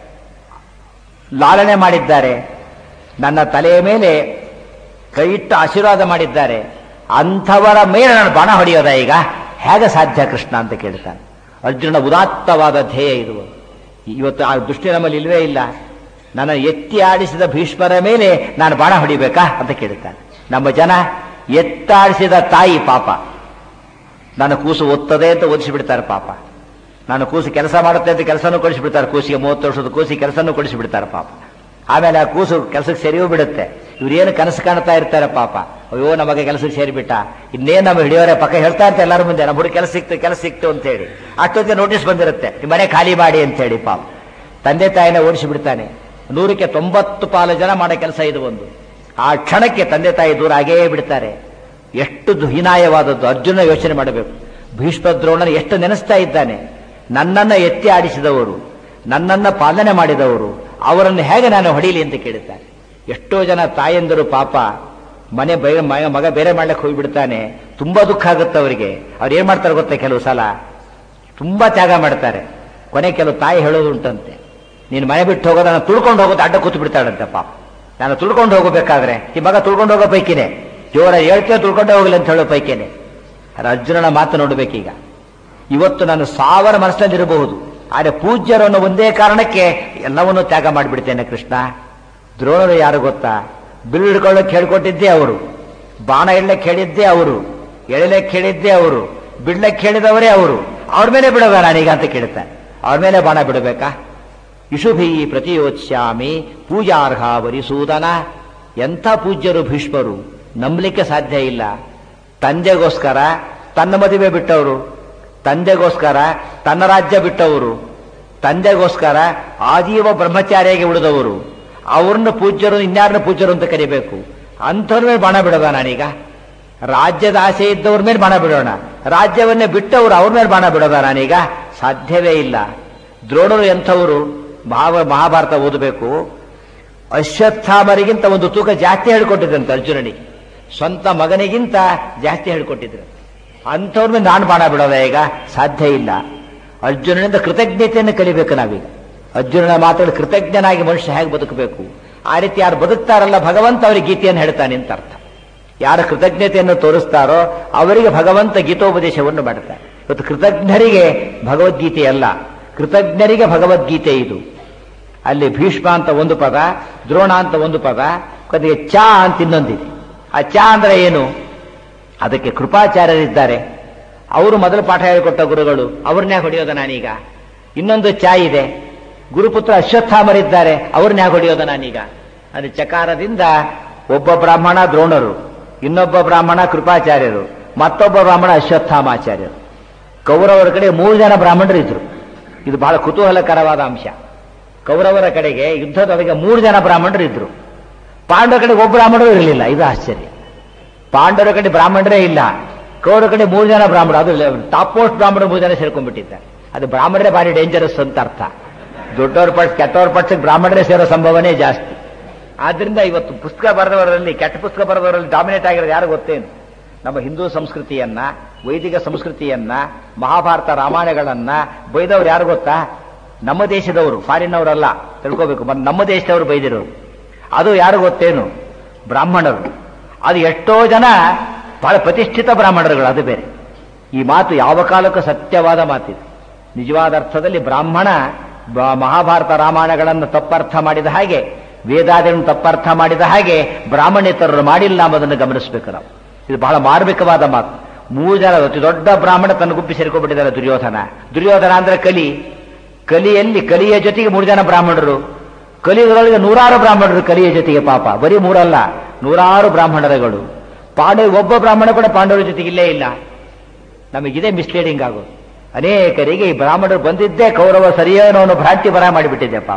[SPEAKER 1] ಲಾಲನೆ ಮಾಡಿದ್ದಾರೆ, ನನ್ನ ತಲೆಯ ಮೇಲೆ ಕೈ ಇಟ್ಟು ಆಶೀರ್ವಾದ ಮಾಡಿದ್ದಾರೆ, ಅಂಥವರ ಮೇಲೆ ನಾನು ಬಾಣ ಹೊಡೆಯೋದ ಈಗ? ಹೇಗೆ ಸಾಧ್ಯ ಕೃಷ್ಣ ಅಂತ ಕೇಳ್ತಾನೆ. ಅರ್ಜುನನ ಉದಾತ್ತವಾದ ಧ್ಯೇಯ ಇದು. ಇವತ್ತು ಆ ದೃಷ್ಟಿ ನಮ್ಮಲ್ಲಿ ಇಲ್ವೇ ಇಲ್ಲ. ನನ್ನ ಎತ್ತಿ ಆಡಿಸಿದ ಭೀಷ್ಮರ ಮೇಲೆ ನಾನು ಬಾಣ ಹೊಡಿಬೇಕಾ ಅಂತ ಕೇಳ್ತಾನೆ. ನಮ್ಮ ಜನ ಎತ್ತಾಡಿಸಿದ ತಾಯಿ ಪಾಪ, ನನ್ನ ಕೂಸು ಓದ್ತದೆ ಅಂತ ಓದಿಸಿಬಿಡ್ತಾರೆ ಪಾಪ. ನಾನು ಕೂಸು ಕೆಲಸ ಮಾಡುತ್ತೆ ಅಂತ ಕೆಲಸನೂ ಕೊಡಿಸಿಬಿಡ್ತಾರೆ. ಕೂಸಿಗೆ ಮೂವತ್ತು ವರ್ಷದ ಕೂಸಿ ಕೆಲಸನೂ ಕೊಡಿಸಿಬಿಡ್ತಾರೆ ಪಾಪ. ಆಮೇಲೆ ಆ ಕೂಸು ಕೆಲಸಕ್ಕೆ ಸೇರಿಯೂ ಬಿಡುತ್ತೆ. ಇವ್ರೇನು ಕನಸು ಕಾಣ್ತಾ ಇರ್ತಾರೆ ಪಾಪ, ಅಯ್ಯೋ ನಮಗೆ ಕೆಲಸಕ್ಕೆ ಸೇರಿಬಿಟ್ಟ, ಇನ್ನೇನು ನಮ್ಮ ಹಿಡಿಯೋರೆ ಪಕ್ಕ ಹೇಳ್ತಾ ಇರ್ತಾರೆ ಎಲ್ಲರ ಮುಂದೆ, ನಮ್ಮ ಹುಡುಗ ಕೆಲಸ ಸಿಕ್ತು ಕೆಲಸ ಸಿಕ್ತು ಅಂತ ಹೇಳಿ. ಅಷ್ಟೊತ್ತಿಗೆ ನೋಟಿಸ್ ಬಂದಿರುತ್ತೆ, ನಿಮ್ಮ ಮನೆ ಖಾಲಿ ಮಾಡಿ ಅಂತ ಹೇಳಿ. ಪಾಪ ತಂದೆ ತಾಯಿನ ಓಡಿಸಿಬಿಡ್ತಾನೆ. ನೂರಕ್ಕೆ ತೊಂಬತ್ತು ಪಾಲು ಜನ ಮಾಡೋ ಕೆಲಸ ಇದು ಒಂದು. ಆ ಕ್ಷಣಕ್ಕೆ ತಂದೆ ತಾಯಿ ದೂರ ಆಗೇ ಬಿಡ್ತಾರೆ. ಎಷ್ಟು ಹೀನಾಯವಾದದ್ದು. ಅರ್ಜುನ ಯೋಚನೆ ಮಾಡಬೇಕು. ಭೀಷ್ಮ ದ್ರೋಣನ ಎಷ್ಟು ನೆನೆಸ್ತಾ ಇದ್ದಾನೆ. ನನ್ನನ್ನ ಎತ್ತಿ ಆಡಿಸಿದವರು, ನನ್ನನ್ನ ಪಾಲನೆ ಮಾಡಿದವರು, ಅವರನ್ನು ಹೇಗೆ ನಾನು ಹೊಡೀಲಿ ಅಂತ ಕೇಳುತ್ತಾರೆ. ಎಷ್ಟೋ ಜನ ತಾಯಂದರು ಪಾಪ ಮನೆ ಬೇರೆ ಮಗ ಬೇರೆ ಮಾಡ್ಲಿಕ್ಕೆ ಹೋಗಿಬಿಡ್ತಾನೆ, ತುಂಬಾ ದುಃಖ ಆಗುತ್ತೆ ಅವರಿಗೆ. ಅವ್ರು ಏನ್ ಮಾಡ್ತಾರೆ ಗೊತ್ತಾ, ಕೆಲವು ಸಲ ತುಂಬಾ ತ್ಯಾಗ ಮಾಡ್ತಾರೆ. ಕೊನೆ ಕೆಲವು ತಾಯಿ ಹೇಳೋದುಂಟಂತೆ, ನೀನು ಮನೆ ಬಿಟ್ಟು ಹೋಗೋದು ನಾನು ತುಳ್ಕೊಂಡು ಹೋಗೋದು ಅಡ್ಡ ಕೂತು ಬಿಡ್ತಾಳಂತೆ ಪಾಪ. ನಾನು ತುಳ್ಕೊಂಡು ಹೋಗಬೇಕಾದ್ರೆ ಈ ಮಗ ತುಳ್ಕೊಂಡು ಹೋಗೋ ಪೈಕಿನೇ, ಜೋರ ಹೇಳ್ತೇವೆ ತುಳ್ಕೊಂಡೇ ಹೋಗಲಿ ಅಂತ ಹೇಳೋ ಪೈಕೇನೆ. ಅರ್ಜುನನ ಮಾತು ನೋಡ್ಬೇಕೀಗ. ಇವತ್ತು ನಾನು ಸಾವಿರ ಮನಸ್ಸಿನಲ್ಲಿರಬಹುದು, ಆದರೆ ಪೂಜ್ಯರು ಅನ್ನೋ ಒಂದೇ ಕಾರಣಕ್ಕೆ ಎಲ್ಲವನ್ನೂ ತ್ಯಾಗ ಮಾಡಿಬಿಡ್ತೇನೆ ಕೃಷ್ಣ. ದ್ರೋಣರು ಯಾರು ಗೊತ್ತಾ? ಬಿಲ್ಲು ಹಿಡ್ಕೊಳ್ಳೋಕೆ ಹೇಳ್ಕೊಟ್ಟಿದ್ದೇ ಅವರು. ಬಾಣ ಇಡ್ಲಕ್ಕೆ ಹೇಳಿದ್ದೇ ಅವರು, ಎಳಿಲಕ್ಕೆ ಹೇಳಿದ್ದೇ ಅವರು, ಬಿಡ್ಲಕ್ಕೆ ಹೇಳಿದವರೇ ಅವರು. ಅವ್ರ ಮೇಲೆ ಬಿಡೋದ ನಾನೀಗ ಅಂತ ಕೇಳ್ತಾನೆ. ಅವ್ರ ಮೇಲೆ ಬಾಣ ಬಿಡಬೇಕಾ? ಇಷುಭಿ ಪ್ರತಿಯೋತ್ಸ್ಯಾಮಿ ಪೂಜಾರ್ಹ ವರಿಸೂದನ. ಎಂಥ ಪೂಜ್ಯರು ಭೀಷ್ಮರು, ನಂಬಲಿಕ್ಕೆ ಸಾಧ್ಯ ಇಲ್ಲ. ತಂದೆಗೋಸ್ಕರ ತನ್ನ ಮದುವೆ ಬಿಟ್ಟವರು, ತಂದೆಗೋಸ್ಕರ ತನ್ನ ರಾಜ್ಯ ಬಿಟ್ಟವರು, ತಂದೆಗೋಸ್ಕರ ಆಜೀವ ಬ್ರಹ್ಮಚಾರಿಯಾಗಿ ಉಳಿದವರು, ಅವ್ರನ್ನ ಪೂಜ್ಯರು ಇನ್ಯಾರನ್ನ ಪೂಜ್ಯರು ಅಂತ ಕರಿಬೇಕು. ಅಂಥವ್ರ ಮೇಲೆ ಬಾಣ ಬಿಡೋದ ನಾನೀಗ? ರಾಜ್ಯದ ಆಸೆ ಇದ್ದವ್ರ ಮೇಲೆ ಬಾಣ ಬಿಡೋಣ, ರಾಜ್ಯವನ್ನೇ ಬಿಟ್ಟವರು ಅವ್ರ ಮೇಲೆ ಬಾಣ ಬಿಡೋದ ನಾನೀಗ? ಸಾಧ್ಯವೇ ಇಲ್ಲ. ದ್ರೋಣರು ಎಂಥವರು? ಮಹಾ ಮಹಾಭಾರತ ಓದಬೇಕು. ಅಶ್ವತ್ಥಾಮರಿಗಿಂತ ಒಂದು ತೂಕ ಜಾಸ್ತಿ ಹೇಳ್ಕೊಟ್ಟಿದ್ರಂತೆ ಅರ್ಜುನನಿಗೆ, ಸ್ವಂತ ಮಗನಿಗಿಂತ ಜಾಸ್ತಿ ಹೇಳ್ಕೊಟ್ಟಿದ್ರು. ಅಂಥವ್ರ ಮೇಲೆ ನಾನು ಬಾಣ ಬಿಡೋದ ಈಗ? ಸಾಧ್ಯ ಇಲ್ಲ. ಅರ್ಜುನನಿಂದ ಕೃತಜ್ಞತೆಯನ್ನು ಕಲಿಬೇಕು ನಾವೀಗ. ಅರ್ಜುನನ ಮಾತುಗಳು ಕೃತಜ್ಞನಾಗಿ ಮನುಷ್ಯ ಹೇಗೆ ಬದುಕಬೇಕು, ಆ ರೀತಿ ಯಾರು ಬದುಕ್ತಾರಲ್ಲ ಭಗವಂತ ಅವರಿಗೆ ಗೀತೆಯನ್ನು ಹೇಳ್ತಾನೆ ಅಂತ ಅರ್ಥ. ಯಾರು ಕೃತಜ್ಞತೆಯನ್ನು ತೋರಿಸ್ತಾರೋ ಅವರಿಗೆ ಭಗವಂತ ಗೀತೋಪದೇಶವನ್ನು ಮಾಡ್ತಾರೆ. ಇವತ್ತು ಕೃತಜ್ಞರಿಗೆ ಭಗವದ್ಗೀತೆ ಅಲ್ಲ, ಕೃತಜ್ಞರಿಗೆ ಭಗವದ್ಗೀತೆ ಇದು. ಅಲ್ಲಿ ಭೀಷ್ಮ ಅಂತ ಒಂದು ಪದ, ದ್ರೋಣ ಅಂತ ಒಂದು ಪದ, ಕೊನೆಗೆ ಚಾ ಅಂತ ಇನ್ನೊಂದಿದೆ. ಆ ಚಾ ಅಂದ್ರೆ ಏನು? ಅದಕ್ಕೆ ಕೃಪಾಚಾರ್ಯರಿದ್ದಾರೆ, ಅವರು ಮೊದಲು ಪಾಠ ಹೇಳಿಕೊಟ್ಟ ಗುರುಗಳು, ಅವ್ರನ್ನೇ ಹೊಡೆಯೋದ ನಾನೀಗ? ಇನ್ನೊಂದು ಚಾ ಇದೆ, ಗುರುಪುತ್ರ ಅಶ್ವತ್ಥಾಮರಿದ್ದಾರೆ, ಅವ್ರನ್ನೇ ಹೊಡೆಯೋದ ನಾನೀಗ? ಅದು ಚಕಾರದಿಂದ ಒಬ್ಬ ಬ್ರಾಹ್ಮಣ ದ್ರೋಣರು, ಇನ್ನೊಬ್ಬ ಬ್ರಾಹ್ಮಣ ಕೃಪಾಚಾರ್ಯರು, ಮತ್ತೊಬ್ಬ ಬ್ರಾಹ್ಮಣ ಅಶ್ವತ್ಥಾಮಾಚಾರ್ಯರು. ಕೌರವರ ಕಡೆ ಮೂರು ಜನ ಬ್ರಾಹ್ಮಣರು ಇದ್ರು. ಇದು ಬಹಳ ಕುತೂಹಲಕರವಾದ ಅಂಶ. ಕೌರವರ ಕಡೆಗೆ ಯುದ್ಧದೊಳಗೆ ಮೂರು ಜನ ಬ್ರಾಹ್ಮಣರು ಇದ್ರು, ಪಾಂಡವರ ಕಡೆಗೆ ಒಬ್ಬ ಬ್ರಾಹ್ಮಣರು ಇರಲಿಲ್ಲ. ಇದು ಆಶ್ಚರ್ಯ. ಪಾಂಡವರ ಕಡೆ ಬ್ರಾಹ್ಮಣರೇ ಇಲ್ಲ, ಕೌರವರ ಕಡೆ ಮೂರು ಜನ ಬ್ರಾಹ್ಮಣ, ಅದು ಟಾಪ್ ಮೋಸ್ಟ್ ಬ್ರಾಹ್ಮಣರು ಮೂರು ಜನ ಸೇರ್ಕೊಂಡ್ಬಿಟ್ಟಿದ್ದಾರೆ. ಅದು ಬ್ರಾಹ್ಮಣರೇ ಭಾರಿ ಡೇಂಜರಸ್ ಅಂತ ಅರ್ಥ. ದೊಡ್ಡವ್ರ ಪಕ್ಷ ಕೆಟ್ಟವ್ರ ಪಕ್ಷಕ್ಕೆ ಬ್ರಾಹ್ಮಣರೇ ಸೇರೋ ಸಂಭವನೇ ಜಾಸ್ತಿ. ಆದ್ರಿಂದ ಇವತ್ತು ಪುಸ್ತಕ ಬರೆದವರಲ್ಲಿ, ಕೆಟ್ಟ ಪುಸ್ತಕ ಬರೆದವರಲ್ಲಿ ಡಾಮಿನೇಟ್ ಆಗಿರೋದು ಯಾರು ಗೊತ್ತೇನು? ನಮ್ಮ ಹಿಂದೂ ಸಂಸ್ಕೃತಿಯನ್ನ, ವೈದಿಕ ಸಂಸ್ಕೃತಿಯನ್ನ, ಮಹಾಭಾರತ ರಾಮಾಯಣಗಳನ್ನ ಬೈದವ್ರು ಯಾರು ಗೊತ್ತಾ? ನಮ್ಮ ದೇಶದವರು, ಫಾರಿನ್ನವರಲ್ಲ, ತಿಳ್ಕೋಬೇಕು. ನಮ್ಮ ದೇಶದವರು ಬೈದಿರೋರು. ಅದು ಯಾರು ಗೊತ್ತೇನು? ಬ್ರಾಹ್ಮಣರು. ಅದು ಎಷ್ಟೋ ಜನ ಬಹಳ ಪ್ರತಿಷ್ಠಿತ ಬ್ರಾಹ್ಮಣರುಗಳು, ಅದು ಬೇರೆ. ಈ ಮಾತು ಯಾವ ಕಾಲಕ್ಕೂ ಸತ್ಯವಾದ ಮಾತಿದೆ. ನಿಜವಾದ ಅರ್ಥದಲ್ಲಿ ಬ್ರಾಹ್ಮಣ ಮಹಾಭಾರತ ರಾಮಾಯಣಗಳನ್ನು ತಪ್ಪರ್ಥ ಮಾಡಿದ ಹಾಗೆ, ವೇದಾದಿಗಳನ್ನು ತಪ್ಪರ್ಥ ಮಾಡಿದ ಹಾಗೆ ಬ್ರಾಹ್ಮಣೇತರರು ಮಾಡಿಲ್ಲ ಎಂಬುದನ್ನು ಗಮನಿಸಬೇಕು ನಾವು. ಇದು ಬಹಳ ಮಾರ್ಮಿಕವಾದ ಮಾತು. ಮೂರು ಜನ ಅತಿ ದೊಡ್ಡ ಬ್ರಾಹ್ಮಣ ತನ್ನ ಗುಂಪಿ ಸೇರ್ಕೊಂಡ್ಬಿಟ್ಟಿದ್ದಾರೆ, ದುರ್ಯೋಧನ. ದುರ್ಯೋಧನ ಅಂದ್ರೆ ಕಲಿ. ಕಲಿಯಲ್ಲಿ ಕಲಿಯ ಜೊತೆಗೆ ಮೂರು ಜನ ಬ್ರಾಹ್ಮಣರು, ಕಲಿಯುಗದೊಳಗೆ ನೂರಾರು ಬ್ರಾಹ್ಮಣರು ಕಲಿಯ ಜೊತೆಗೆ. ಪಾಪ ಬರೀ ಮೂರಲ್ಲ, ನೂರಾರು ಬ್ರಾಹ್ಮಣರುಗಳು. ಪಾಂಡವ ಒಬ್ಬ ಬ್ರಾಹ್ಮಣ ಕೂಡ ಪಾಂಡವರ ಜೊತೆಗೆ ಇಲ್ಲೇ ಇಲ್ಲ. ನಮಗಿದೆ ಮಿಸ್ಲೀಡಿಂಗ್ ಆಗೋದು. ಅನೇಕರಿಗೆ ಈ ಬ್ರಾಹ್ಮಣರು ಬಂದಿದ್ದೇ ಕೌರವ ಸರಿಯೇನೋ ಅನ್ನೋ ಭ್ರಾಂತಿ ಬರ ಮಾಡಿಬಿಟ್ಟಿದೆ ಪಾಪ.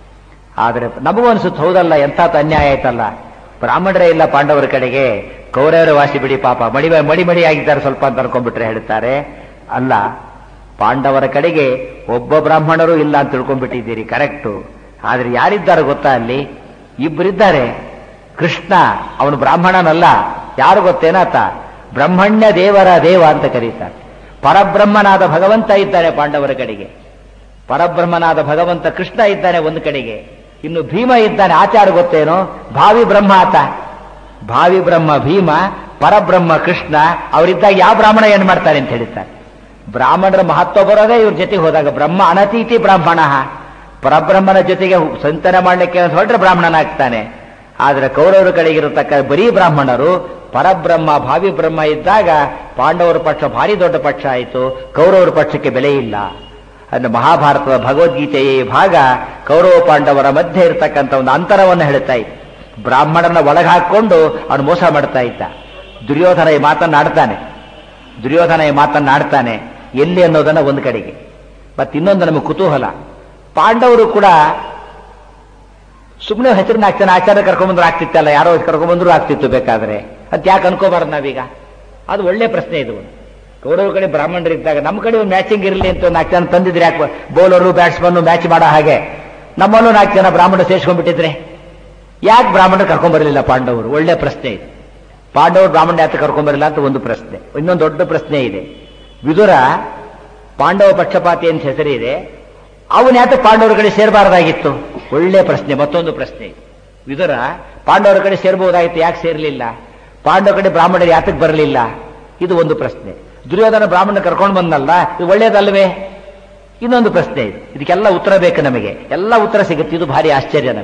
[SPEAKER 1] ಆದರೆ ನಮಗೂ ಅನ್ಸುತ್ತೆ, ಹೌದಲ್ಲ, ಎಂಥ ಅನ್ಯಾಯ ಆಯ್ತಲ್ಲ, ಬ್ರಾಹ್ಮಣರೇ ಇಲ್ಲ ಪಾಂಡವರ ಕಡೆಗೆ, ಕೌರವರ ವಾಸಿ ಬಿಡಿ ಪಾಪ, ಮಡಿ ಮಡಿ ಮಡಿ ಆಗಿದ್ದಾರೆ ಸ್ವಲ್ಪ ಅಂತ ಅನ್ಕೊಂಡ್ಬಿಟ್ರೆ ಹೇಳ್ತಾರೆ. ಅಲ್ಲ, ಪಾಂಡವರ ಕಡೆಗೆ ಒಬ್ಬ ಬ್ರಾಹ್ಮಣರು ಇಲ್ಲ ಅಂತ ತಿಳ್ಕೊಂಡ್ಬಿಟ್ಟಿದ್ದೀರಿ, ಕರೆಕ್ಟು. ಆದ್ರೆ ಯಾರಿದ್ದಾರೆ ಗೊತ್ತಾ? ಅಲ್ಲಿ ಇಬ್ಬರಿದ್ದಾರೆ. ಕೃಷ್ಣ ಅವನು ಬ್ರಾಹ್ಮಣನಲ್ಲ, ಯಾರು ಗೊತ್ತೇನಾತ? ಬ್ರಹ್ಮಣ್ಯ ದೇವರ ದೇವ ಅಂತ ಕರೀತಾರೆ. ಪರಬ್ರಹ್ಮನಾದ ಭಗವಂತ ಇದ್ದಾನೆ ಪಾಂಡವರ ಕಡೆಗೆ. ಪರಬ್ರಹ್ಮನಾದ ಭಗವಂತ ಕೃಷ್ಣ ಇದ್ದಾನೆ ಒಂದು ಕಡೆಗೆ. ಇನ್ನು ಭೀಮ ಇದ್ದಾನೆ, ಆಚಾರ ಗೊತ್ತೇನೋ? ಭಾವಿ ಬ್ರಹ್ಮ ಆತ. ಭಾವಿ ಬ್ರಹ್ಮ ಭೀಮ, ಪರಬ್ರಹ್ಮ ಕೃಷ್ಣ. ಅವರಿದ್ದಾಗ ಯಾವ ಬ್ರಾಹ್ಮಣ ಏನ್ ಮಾಡ್ತಾರೆ ಅಂತ ಹೇಳ್ತಾರೆ. ಬ್ರಾಹ್ಮಣರ ಮಹತ್ವ ಬರೋದೇ ಇವ್ರ ಜೊತೆಗೆ ಹೋದಾಗ. ಬ್ರಹ್ಮ ಅನತೀತಿ ಬ್ರಾಹ್ಮಣ, ಪರಬ್ರಹ್ಮನ ಜೊತೆಗೆ ಚಿಂತನೆ ಮಾಡ್ಲಿಕ್ಕೆ ಹೊರಟ್ರೆ ಬ್ರಾಹ್ಮಣನಾಗ್ತಾನೆ. ಆದ್ರೆ ಕೌರವರ ಕಡೆಗಿರತಕ್ಕ ಬರೀ ಬ್ರಾಹ್ಮಣರು, ಪರಬ್ರಹ್ಮ ಭಾವಿ ಬ್ರಹ್ಮ ಇದ್ದಾಗ ಪಾಂಡವರ ಪಕ್ಷ ಭಾರಿ ದೊಡ್ಡ ಪಕ್ಷ ಆಯಿತು, ಕೌರವರ ಪಕ್ಷಕ್ಕೆ ಬೆಲೆ ಇಲ್ಲ. ಅಂದ್ರೆ ಮಹಾಭಾರತದ ಭಗವದ್ಗೀತೆಯ ಈ ಭಾಗ ಕೌರವ ಪಾಂಡವರ ಮಧ್ಯೆ ಇರತಕ್ಕಂಥ ಒಂದು ಅಂತರವನ್ನು ಹೇಳ್ತಾ ಇತ್ತು. ಬ್ರಾಹ್ಮಣನ ಒಳಗೆ ಹಾಕೊಂಡು ಅವನು ಮೋಸ ಮಾಡ್ತಾ ಇದ್ದ. ದುರ್ಯೋಧನ ಈ ಮಾತನ್ನಾಡ್ತಾನೆ ದುರ್ಯೋಧನ ಈ ಮಾತನ್ನಾಡ್ತಾನೆ ಎಲ್ಲಿ ಅನ್ನೋದನ್ನ ಒಂದು ಕಡೆಗೆ. ಮತ್ತೆ ಇನ್ನೊಂದು ನಮಗೆ ಕುತೂಹಲ, ಪಾಂಡವರು ಕೂಡ ಸುಮ್ಮನೆ ಹೆಸರಿನ ಆಗ್ತಾನೆ, ಆಚಾರ್ಯ ಕರ್ಕೊಂಡ್ಬಂದ್ರು ಆಗ್ತಿತ್ತಲ್ಲ, ಯಾರೋ ಕರ್ಕೊಂಡ್ಬಂದ್ರು ಆಗ್ತಿತ್ತು ಬೇಕಾದ್ರೆ ಅಂತ ಯಾಕೆ ಅನ್ಕೋಬಾರ್ದು ನಾವೀಗ? ಅದು ಒಳ್ಳೆ ಪ್ರಶ್ನೆ ಇದು. ಕೌರವ ಕಡೆ ಬ್ರಾಹ್ಮಣರಿದ್ದಾಗ ನಮ್ಮ ಕಡೆ ಒಂದು ಮ್ಯಾಚಿಂಗ್ ಇರಲಿ ಅಂತ ನಾಲ್ಕು ಜನ ತಂದಿದ್ರೆ ಯಾಕೆ? ಬೌಲರು ಬ್ಯಾಟ್ಸ್ಮನ್ ಮ್ಯಾಚ್ ಮಾಡೋ ಹಾಗೆ ನಮ್ಮಲ್ಲೂ ನಾಲ್ಕು ಜನ ಬ್ರಾಹ್ಮಣ ಸೇರ್ಸ್ಕೊಂಡ್ಬಿಟ್ಟಿದ್ರೆ ಯಾಕೆ ಬ್ರಾಹ್ಮಣರು ಕರ್ಕೊಂಡ್ಬರಲಿಲ್ಲ ಪಾಂಡವರು? ಒಳ್ಳೆ ಪ್ರಶ್ನೆ ಇದೆ. ಪಾಂಡವರು ಬ್ರಾಹ್ಮಣ ಯಾಕೆ ಕರ್ಕೊಂಡ್ಬರಲಿಲ್ಲ ಅಂತ ಒಂದು ಪ್ರಶ್ನೆ. ಇನ್ನೊಂದು ದೊಡ್ಡ ಪ್ರಶ್ನೆ ಇದೆ. ವಿದುರ ಪಾಂಡವ ಪಕ್ಷಪಾತಿ ಅಂತ ಹೆಸರಿದೆ, ಅವನು ಯಾಕೆ ಪಾಂಡವರ ಕಡೆ ಸೇರಬಾರದಾಗಿತ್ತು? ಒಳ್ಳೆ ಪ್ರಶ್ನೆ. ಮತ್ತೊಂದು ಪ್ರಶ್ನೆ, ವಿದುರ ಪಾಂಡವರ ಕಡೆ ಸೇರ್ಬಹುದಾಗಿತ್ತು, ಯಾಕೆ ಸೇರಲಿಲ್ಲ? ಪಾಂಡವ ಕಡೆ ಬ್ರಾಹ್ಮಣರು ಯಾತಕ್ಕೆ ಬರಲಿಲ್ಲ? ಇದು ಒಂದು ಪ್ರಶ್ನೆ. ದುರ್ಯೋಧನ ಬ್ರಾಹ್ಮಣ ಕರ್ಕೊಂಡು ಬಂದಲ್ಲ, ಇದು ಒಳ್ಳೇದಲ್ವೇ? ಇನ್ನೊಂದು ಪ್ರಶ್ನೆ ಇದೆ. ಇದಕ್ಕೆಲ್ಲ ಉತ್ತರ ಬೇಕು ನಮಗೆ, ಎಲ್ಲ ಉತ್ತರ ಸಿಗುತ್ತೆ. ಇದು ಭಾರಿ ಆಶ್ಚರ್ಯ ನಮಗೆ.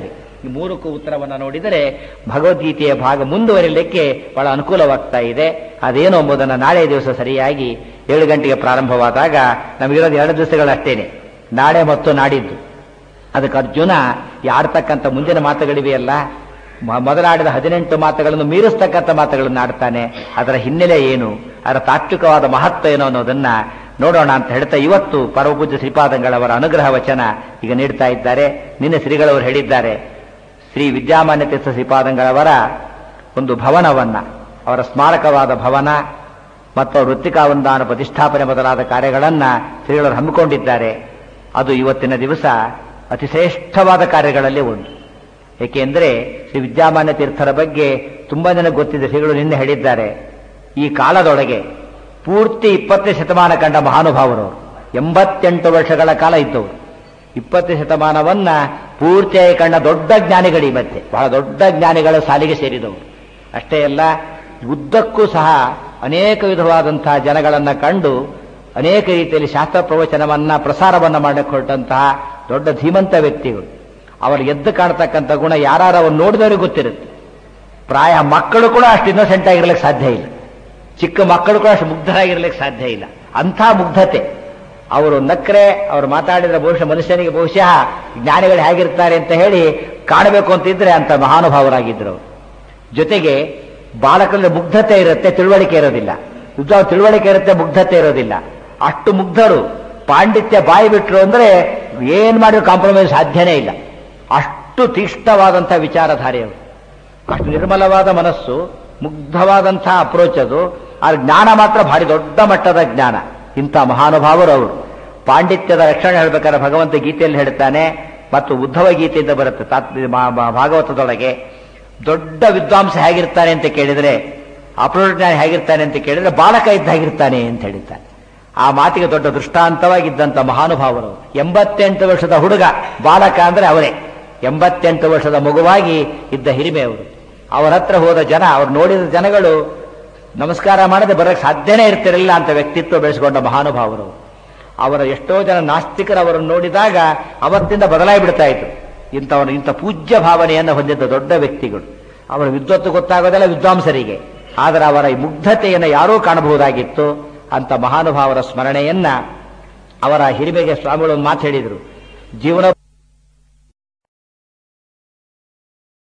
[SPEAKER 1] ಈ ಮೂರಕ್ಕೂ ಉತ್ತರವನ್ನು ನೋಡಿದರೆ ಭಗವದ್ಗೀತೆಯ ಭಾಗ ಮುಂದುವರಿಲಿಕ್ಕೆ ಬಹಳ ಅನುಕೂಲವಾಗ್ತಾ ಇದೆ. ಅದೇನು ಎಂಬುದನ್ನು ನಾಳೆ ದಿವಸ ಸರಿಯಾಗಿ ಏಳು ಗಂಟೆಗೆ ಪ್ರಾರಂಭವಾದಾಗ ನಮಗಿರೋದು ಎರಡು ದಿವಸಗಳಷ್ಟೇನೆ, ನಾಳೆ ಮತ್ತು ನಾಡಿದ್ದು. ಅದಕ್ಕೆ ಅರ್ಜುನ ಆಡ್ತಕ್ಕಂಥ ಮುಂದಿನ ಮಾತುಗಳಿವೆಯಲ್ಲ, ಮೊದಲಾಡಿದ ಹದಿನೆಂಟು ಮಾತುಗಳನ್ನು ಮೀರಿಸ್ತಕ್ಕಂಥ ಮಾತುಗಳನ್ನು ಆಡ್ತಾನೆ. ಅದರ ಹಿನ್ನೆಲೆ ಏನು, ಅದರ ತಾತ್ವಿಕವಾದ ಮಹತ್ವ ಏನು ಅನ್ನೋದನ್ನ ನೋಡೋಣ ಅಂತ ಹೇಳ್ತಾ ಇವತ್ತು ಪರಮಪೂಜ್ಯ ಶ್ರೀಪಾದಂಗಳವರ ಅನುಗ್ರಹ ವಚನ ಈಗ ನೀಡ್ತಾ ಇದ್ದಾರೆ. ನಿನ್ನೆ ಶ್ರೀಗಳವರು ಹೇಳಿದ್ದಾರೆ, ಶ್ರೀ ವಿದ್ಯಾಮಾನ್ಯ ತೀರ್ಥ ಶ್ರೀಪಾದಂಗಳವರ ಒಂದು ಭವನವನ್ನ, ಅವರ ಸ್ಮಾರಕವಾದ ಭವನ ಮತ್ತು ವೃತ್ತಿಕಾವೃಂದಾನ ಪ್ರತಿಷ್ಠಾಪನೆ ಮೊದಲಾದ ಕಾರ್ಯಗಳನ್ನ ಶ್ರೀಗಳವರು ಹಮ್ಮಿಕೊಂಡಿದ್ದಾರೆ. ಅದು ಇವತ್ತಿನ ದಿವಸ ಅತಿ ಶ್ರೇಷ್ಠವಾದ ಕಾರ್ಯಗಳಲ್ಲಿ ಒಂದು. ಏಕೆಂದರೆ ಶ್ರೀ ವಿದ್ಯಾಮಾನ್ಯ ತೀರ್ಥರ ಬಗ್ಗೆ ತುಂಬಾ ಜನ ಗೊತ್ತಿದೆ. ಶ್ರೀಗಳು ನಿನ್ನೆ ಹೇಳಿದ್ದಾರೆ, ಈ ಕಾಲದೊಳಗೆ ಪೂರ್ತಿ ಇಪ್ಪತ್ತನೇ ಶತಮಾನ ಕಂಡ ಮಹಾನುಭಾವರು, ಎಂಬತ್ತೆಂಟು ವರ್ಷಗಳ ಕಾಲ ಇದ್ದವರು, ಇಪ್ಪತ್ತನೇ ಶತಮಾನವನ್ನ ಪೂರ್ತಿಯಾಗಿ ಕಂಡ ದೊಡ್ಡ ಜ್ಞಾನಿಗಳಿ, ಮತ್ತೆ ಬಹಳ ದೊಡ್ಡ ಜ್ಞಾನಿಗಳ ಸಾಲಿಗೆ ಸೇರಿದವರು. ಅಷ್ಟೇ ಅಲ್ಲ, ಉದ್ದಕ್ಕೂ ಸಹ ಅನೇಕ ವಿಧವಾದಂತಹ ಜನಗಳನ್ನ ಕಂಡು ಅನೇಕ ರೀತಿಯಲ್ಲಿ ಶಾಸ್ತ್ರ ಪ್ರವಚನವನ್ನ ಪ್ರಸಾರವನ್ನ ಮಾಡಿಕೊಟ್ಟಂತಹ ದೊಡ್ಡ ಧೀಮಂತ ವ್ಯಕ್ತಿಗಳು. ಅವರು ಎದ್ದು ಕಾಣ್ತಕ್ಕಂಥ ಗುಣ ಯಾರು ಅವ್ರು ನೋಡಿದವರಿಗೆ ಗೊತ್ತಿರುತ್ತೆ. ಪ್ರಾಯ ಮಕ್ಕಳು ಕೂಡ ಅಷ್ಟು ಇನ್ನೋಸೆಂಟ್ ಆಗಿರ್ಲಿಕ್ಕೆ ಸಾಧ್ಯ ಇಲ್ಲ, ಚಿಕ್ಕ ಮಕ್ಕಳು ಕೂಡ ಅಷ್ಟು ಮುಗ್ಧರಾಗಿರ್ಲಿಕ್ಕೆ ಸಾಧ್ಯ ಇಲ್ಲ. ಅಂಥ ಮುಗ್ಧತೆ. ಅವರು ನಕ್ರೆ, ಅವರು ಮಾತಾಡಿದ್ರೆ ಬಹುಶಃ ಮನುಷ್ಯನಿಗೆ ಬಹುಶಃ ಜ್ಞಾನಿಗಳು ಹೇಗಿರ್ತಾರೆ ಅಂತ ಹೇಳಿ ಕಾಣಬೇಕು ಅಂತಿದ್ರೆ ಅಂತ ಮಹಾನುಭಾವರಾಗಿದ್ರು. ಜೊತೆಗೆ ಬಾಲಕರಲ್ಲಿ ಮುಗ್ಧತೆ ಇರುತ್ತೆ, ತಿಳುವಳಿಕೆ ಇರೋದಿಲ್ಲ. ಯುದ್ಧ ತಿಳುವಳಿಕೆ ಇರುತ್ತೆ, ಮುಗ್ಧತೆ ಇರೋದಿಲ್ಲ. ಅಷ್ಟು ಮುಗ್ಧರು. ಪಾಂಡಿತ್ಯ ಬಾಯಿ ಬಿಟ್ರು ಅಂದ್ರೆ ಏನ್ ಮಾಡಿದ್ರು ಕಾಂಪ್ರಮೈಸ್ ಸಾಧ್ಯನೇ ಇಲ್ಲ. ಅಷ್ಟು ತೀಕ್ಷ್ಣವಾದಂತಹ ವಿಚಾರಧಾರೆಯವರು, ಅಷ್ಟು ನಿರ್ಮಲವಾದ ಮನಸ್ಸು, ಮುಗ್ಧವಾದಂತಹ ಅಪ್ರೋಚ್ ಅದು. ಆ ಜ್ಞಾನ ಮಾತ್ರ ಭಾರಿ ದೊಡ್ಡ ಮಟ್ಟದ ಜ್ಞಾನ. ಇಂಥ ಮಹಾನುಭಾವರು ಅವರು. ಪಾಂಡಿತ್ಯದ ರಕ್ಷಣೆ ಹೇಳ್ಬೇಕಾದ್ರೆ ಭಗವಂತ ಗೀತೆಯಲ್ಲಿ ಹೇಳ್ತಾನೆ, ಮತ್ತು ಉದ್ಧವ ಗೀತೆಯಿಂದ ಬರುತ್ತೆ ಭಾಗವತದೊಳಗೆ. ದೊಡ್ಡ ವಿದ್ವಾಂಸ ಹೇಗಿರ್ತಾನೆ ಅಂತ ಕೇಳಿದ್ರೆ, ಅಪ್ರೋಚ್ ಹೇಗಿರ್ತಾನೆ ಅಂತ ಕೇಳಿದ್ರೆ ಬಾಲಕ ಇದ್ದಾಗಿರ್ತಾನೆ ಅಂತ ಹೇಳಿದ್ದಾನೆ. ಆ ಮಾತಿಗೆ ದೊಡ್ಡ ದೃಷ್ಟಾಂತವಾಗಿದ್ದಂಥ ಮಹಾನುಭಾವರು. ಎಂಬತ್ತೆಂಟು ವರ್ಷದ ಹುಡುಗ ಬಾಲಕ ಅಂದ್ರೆ ಅವರೇ. ಎಂಬತ್ತೆಂಟು ವರ್ಷದ ಮಗುವಾಗಿ ಇದ್ದ ಹಿರಿಮೆ ಅವರು. ಅವರ ಹತ್ರ ಹೋದ ಜನ, ಅವ್ರು ನೋಡಿದ ಜನಗಳು ನಮಸ್ಕಾರ ಮಾಡದೆ ಬರಕ್ಕೆ ಸಾಧ್ಯನೇ ಇರ್ತಿರಲಿಲ್ಲ ಅಂತ ವ್ಯಕ್ತಿತ್ವ ಬೆಳೆಸಿಕೊಂಡ ಮಹಾನುಭಾವರು. ಅವರ ಎಷ್ಟೋ ಜನ ನಾಸ್ತಿಕರು ಅವರನ್ನು ನೋಡಿದಾಗ ಅವತ್ತಿಂದ ಬದಲಾಗಿ ಬಿಡ್ತಾ ಇದ್ರು. ಇಂಥವರು ಇಂಥ ಪೂಜ್ಯ ಭಾವನೆಯನ್ನು ಹೊಂದಿದ್ದ ದೊಡ್ಡ ವ್ಯಕ್ತಿಗಳು. ಅವರ ವಿದ್ವತ್ತು ಗೊತ್ತಾಗೋದೆಲ್ಲ ವಿದ್ವಾಂಸರಿಗೆ, ಆದರೆ ಅವರ ಈ ಮುಗ್ಧತೆಯನ್ನು ಯಾರೂ ಕಾಣಬಹುದಾಗಿತ್ತು. ಅಂತ ಮಹಾನುಭಾವರ ಸ್ಮರಣೆಯನ್ನ, ಅವರ ಹಿರಿಮೆಗೆ ಸ್ವಾಮಿಗಳು ಒಂದು ಮಾತು ಹೇಳಿದರು, ಜೀವನ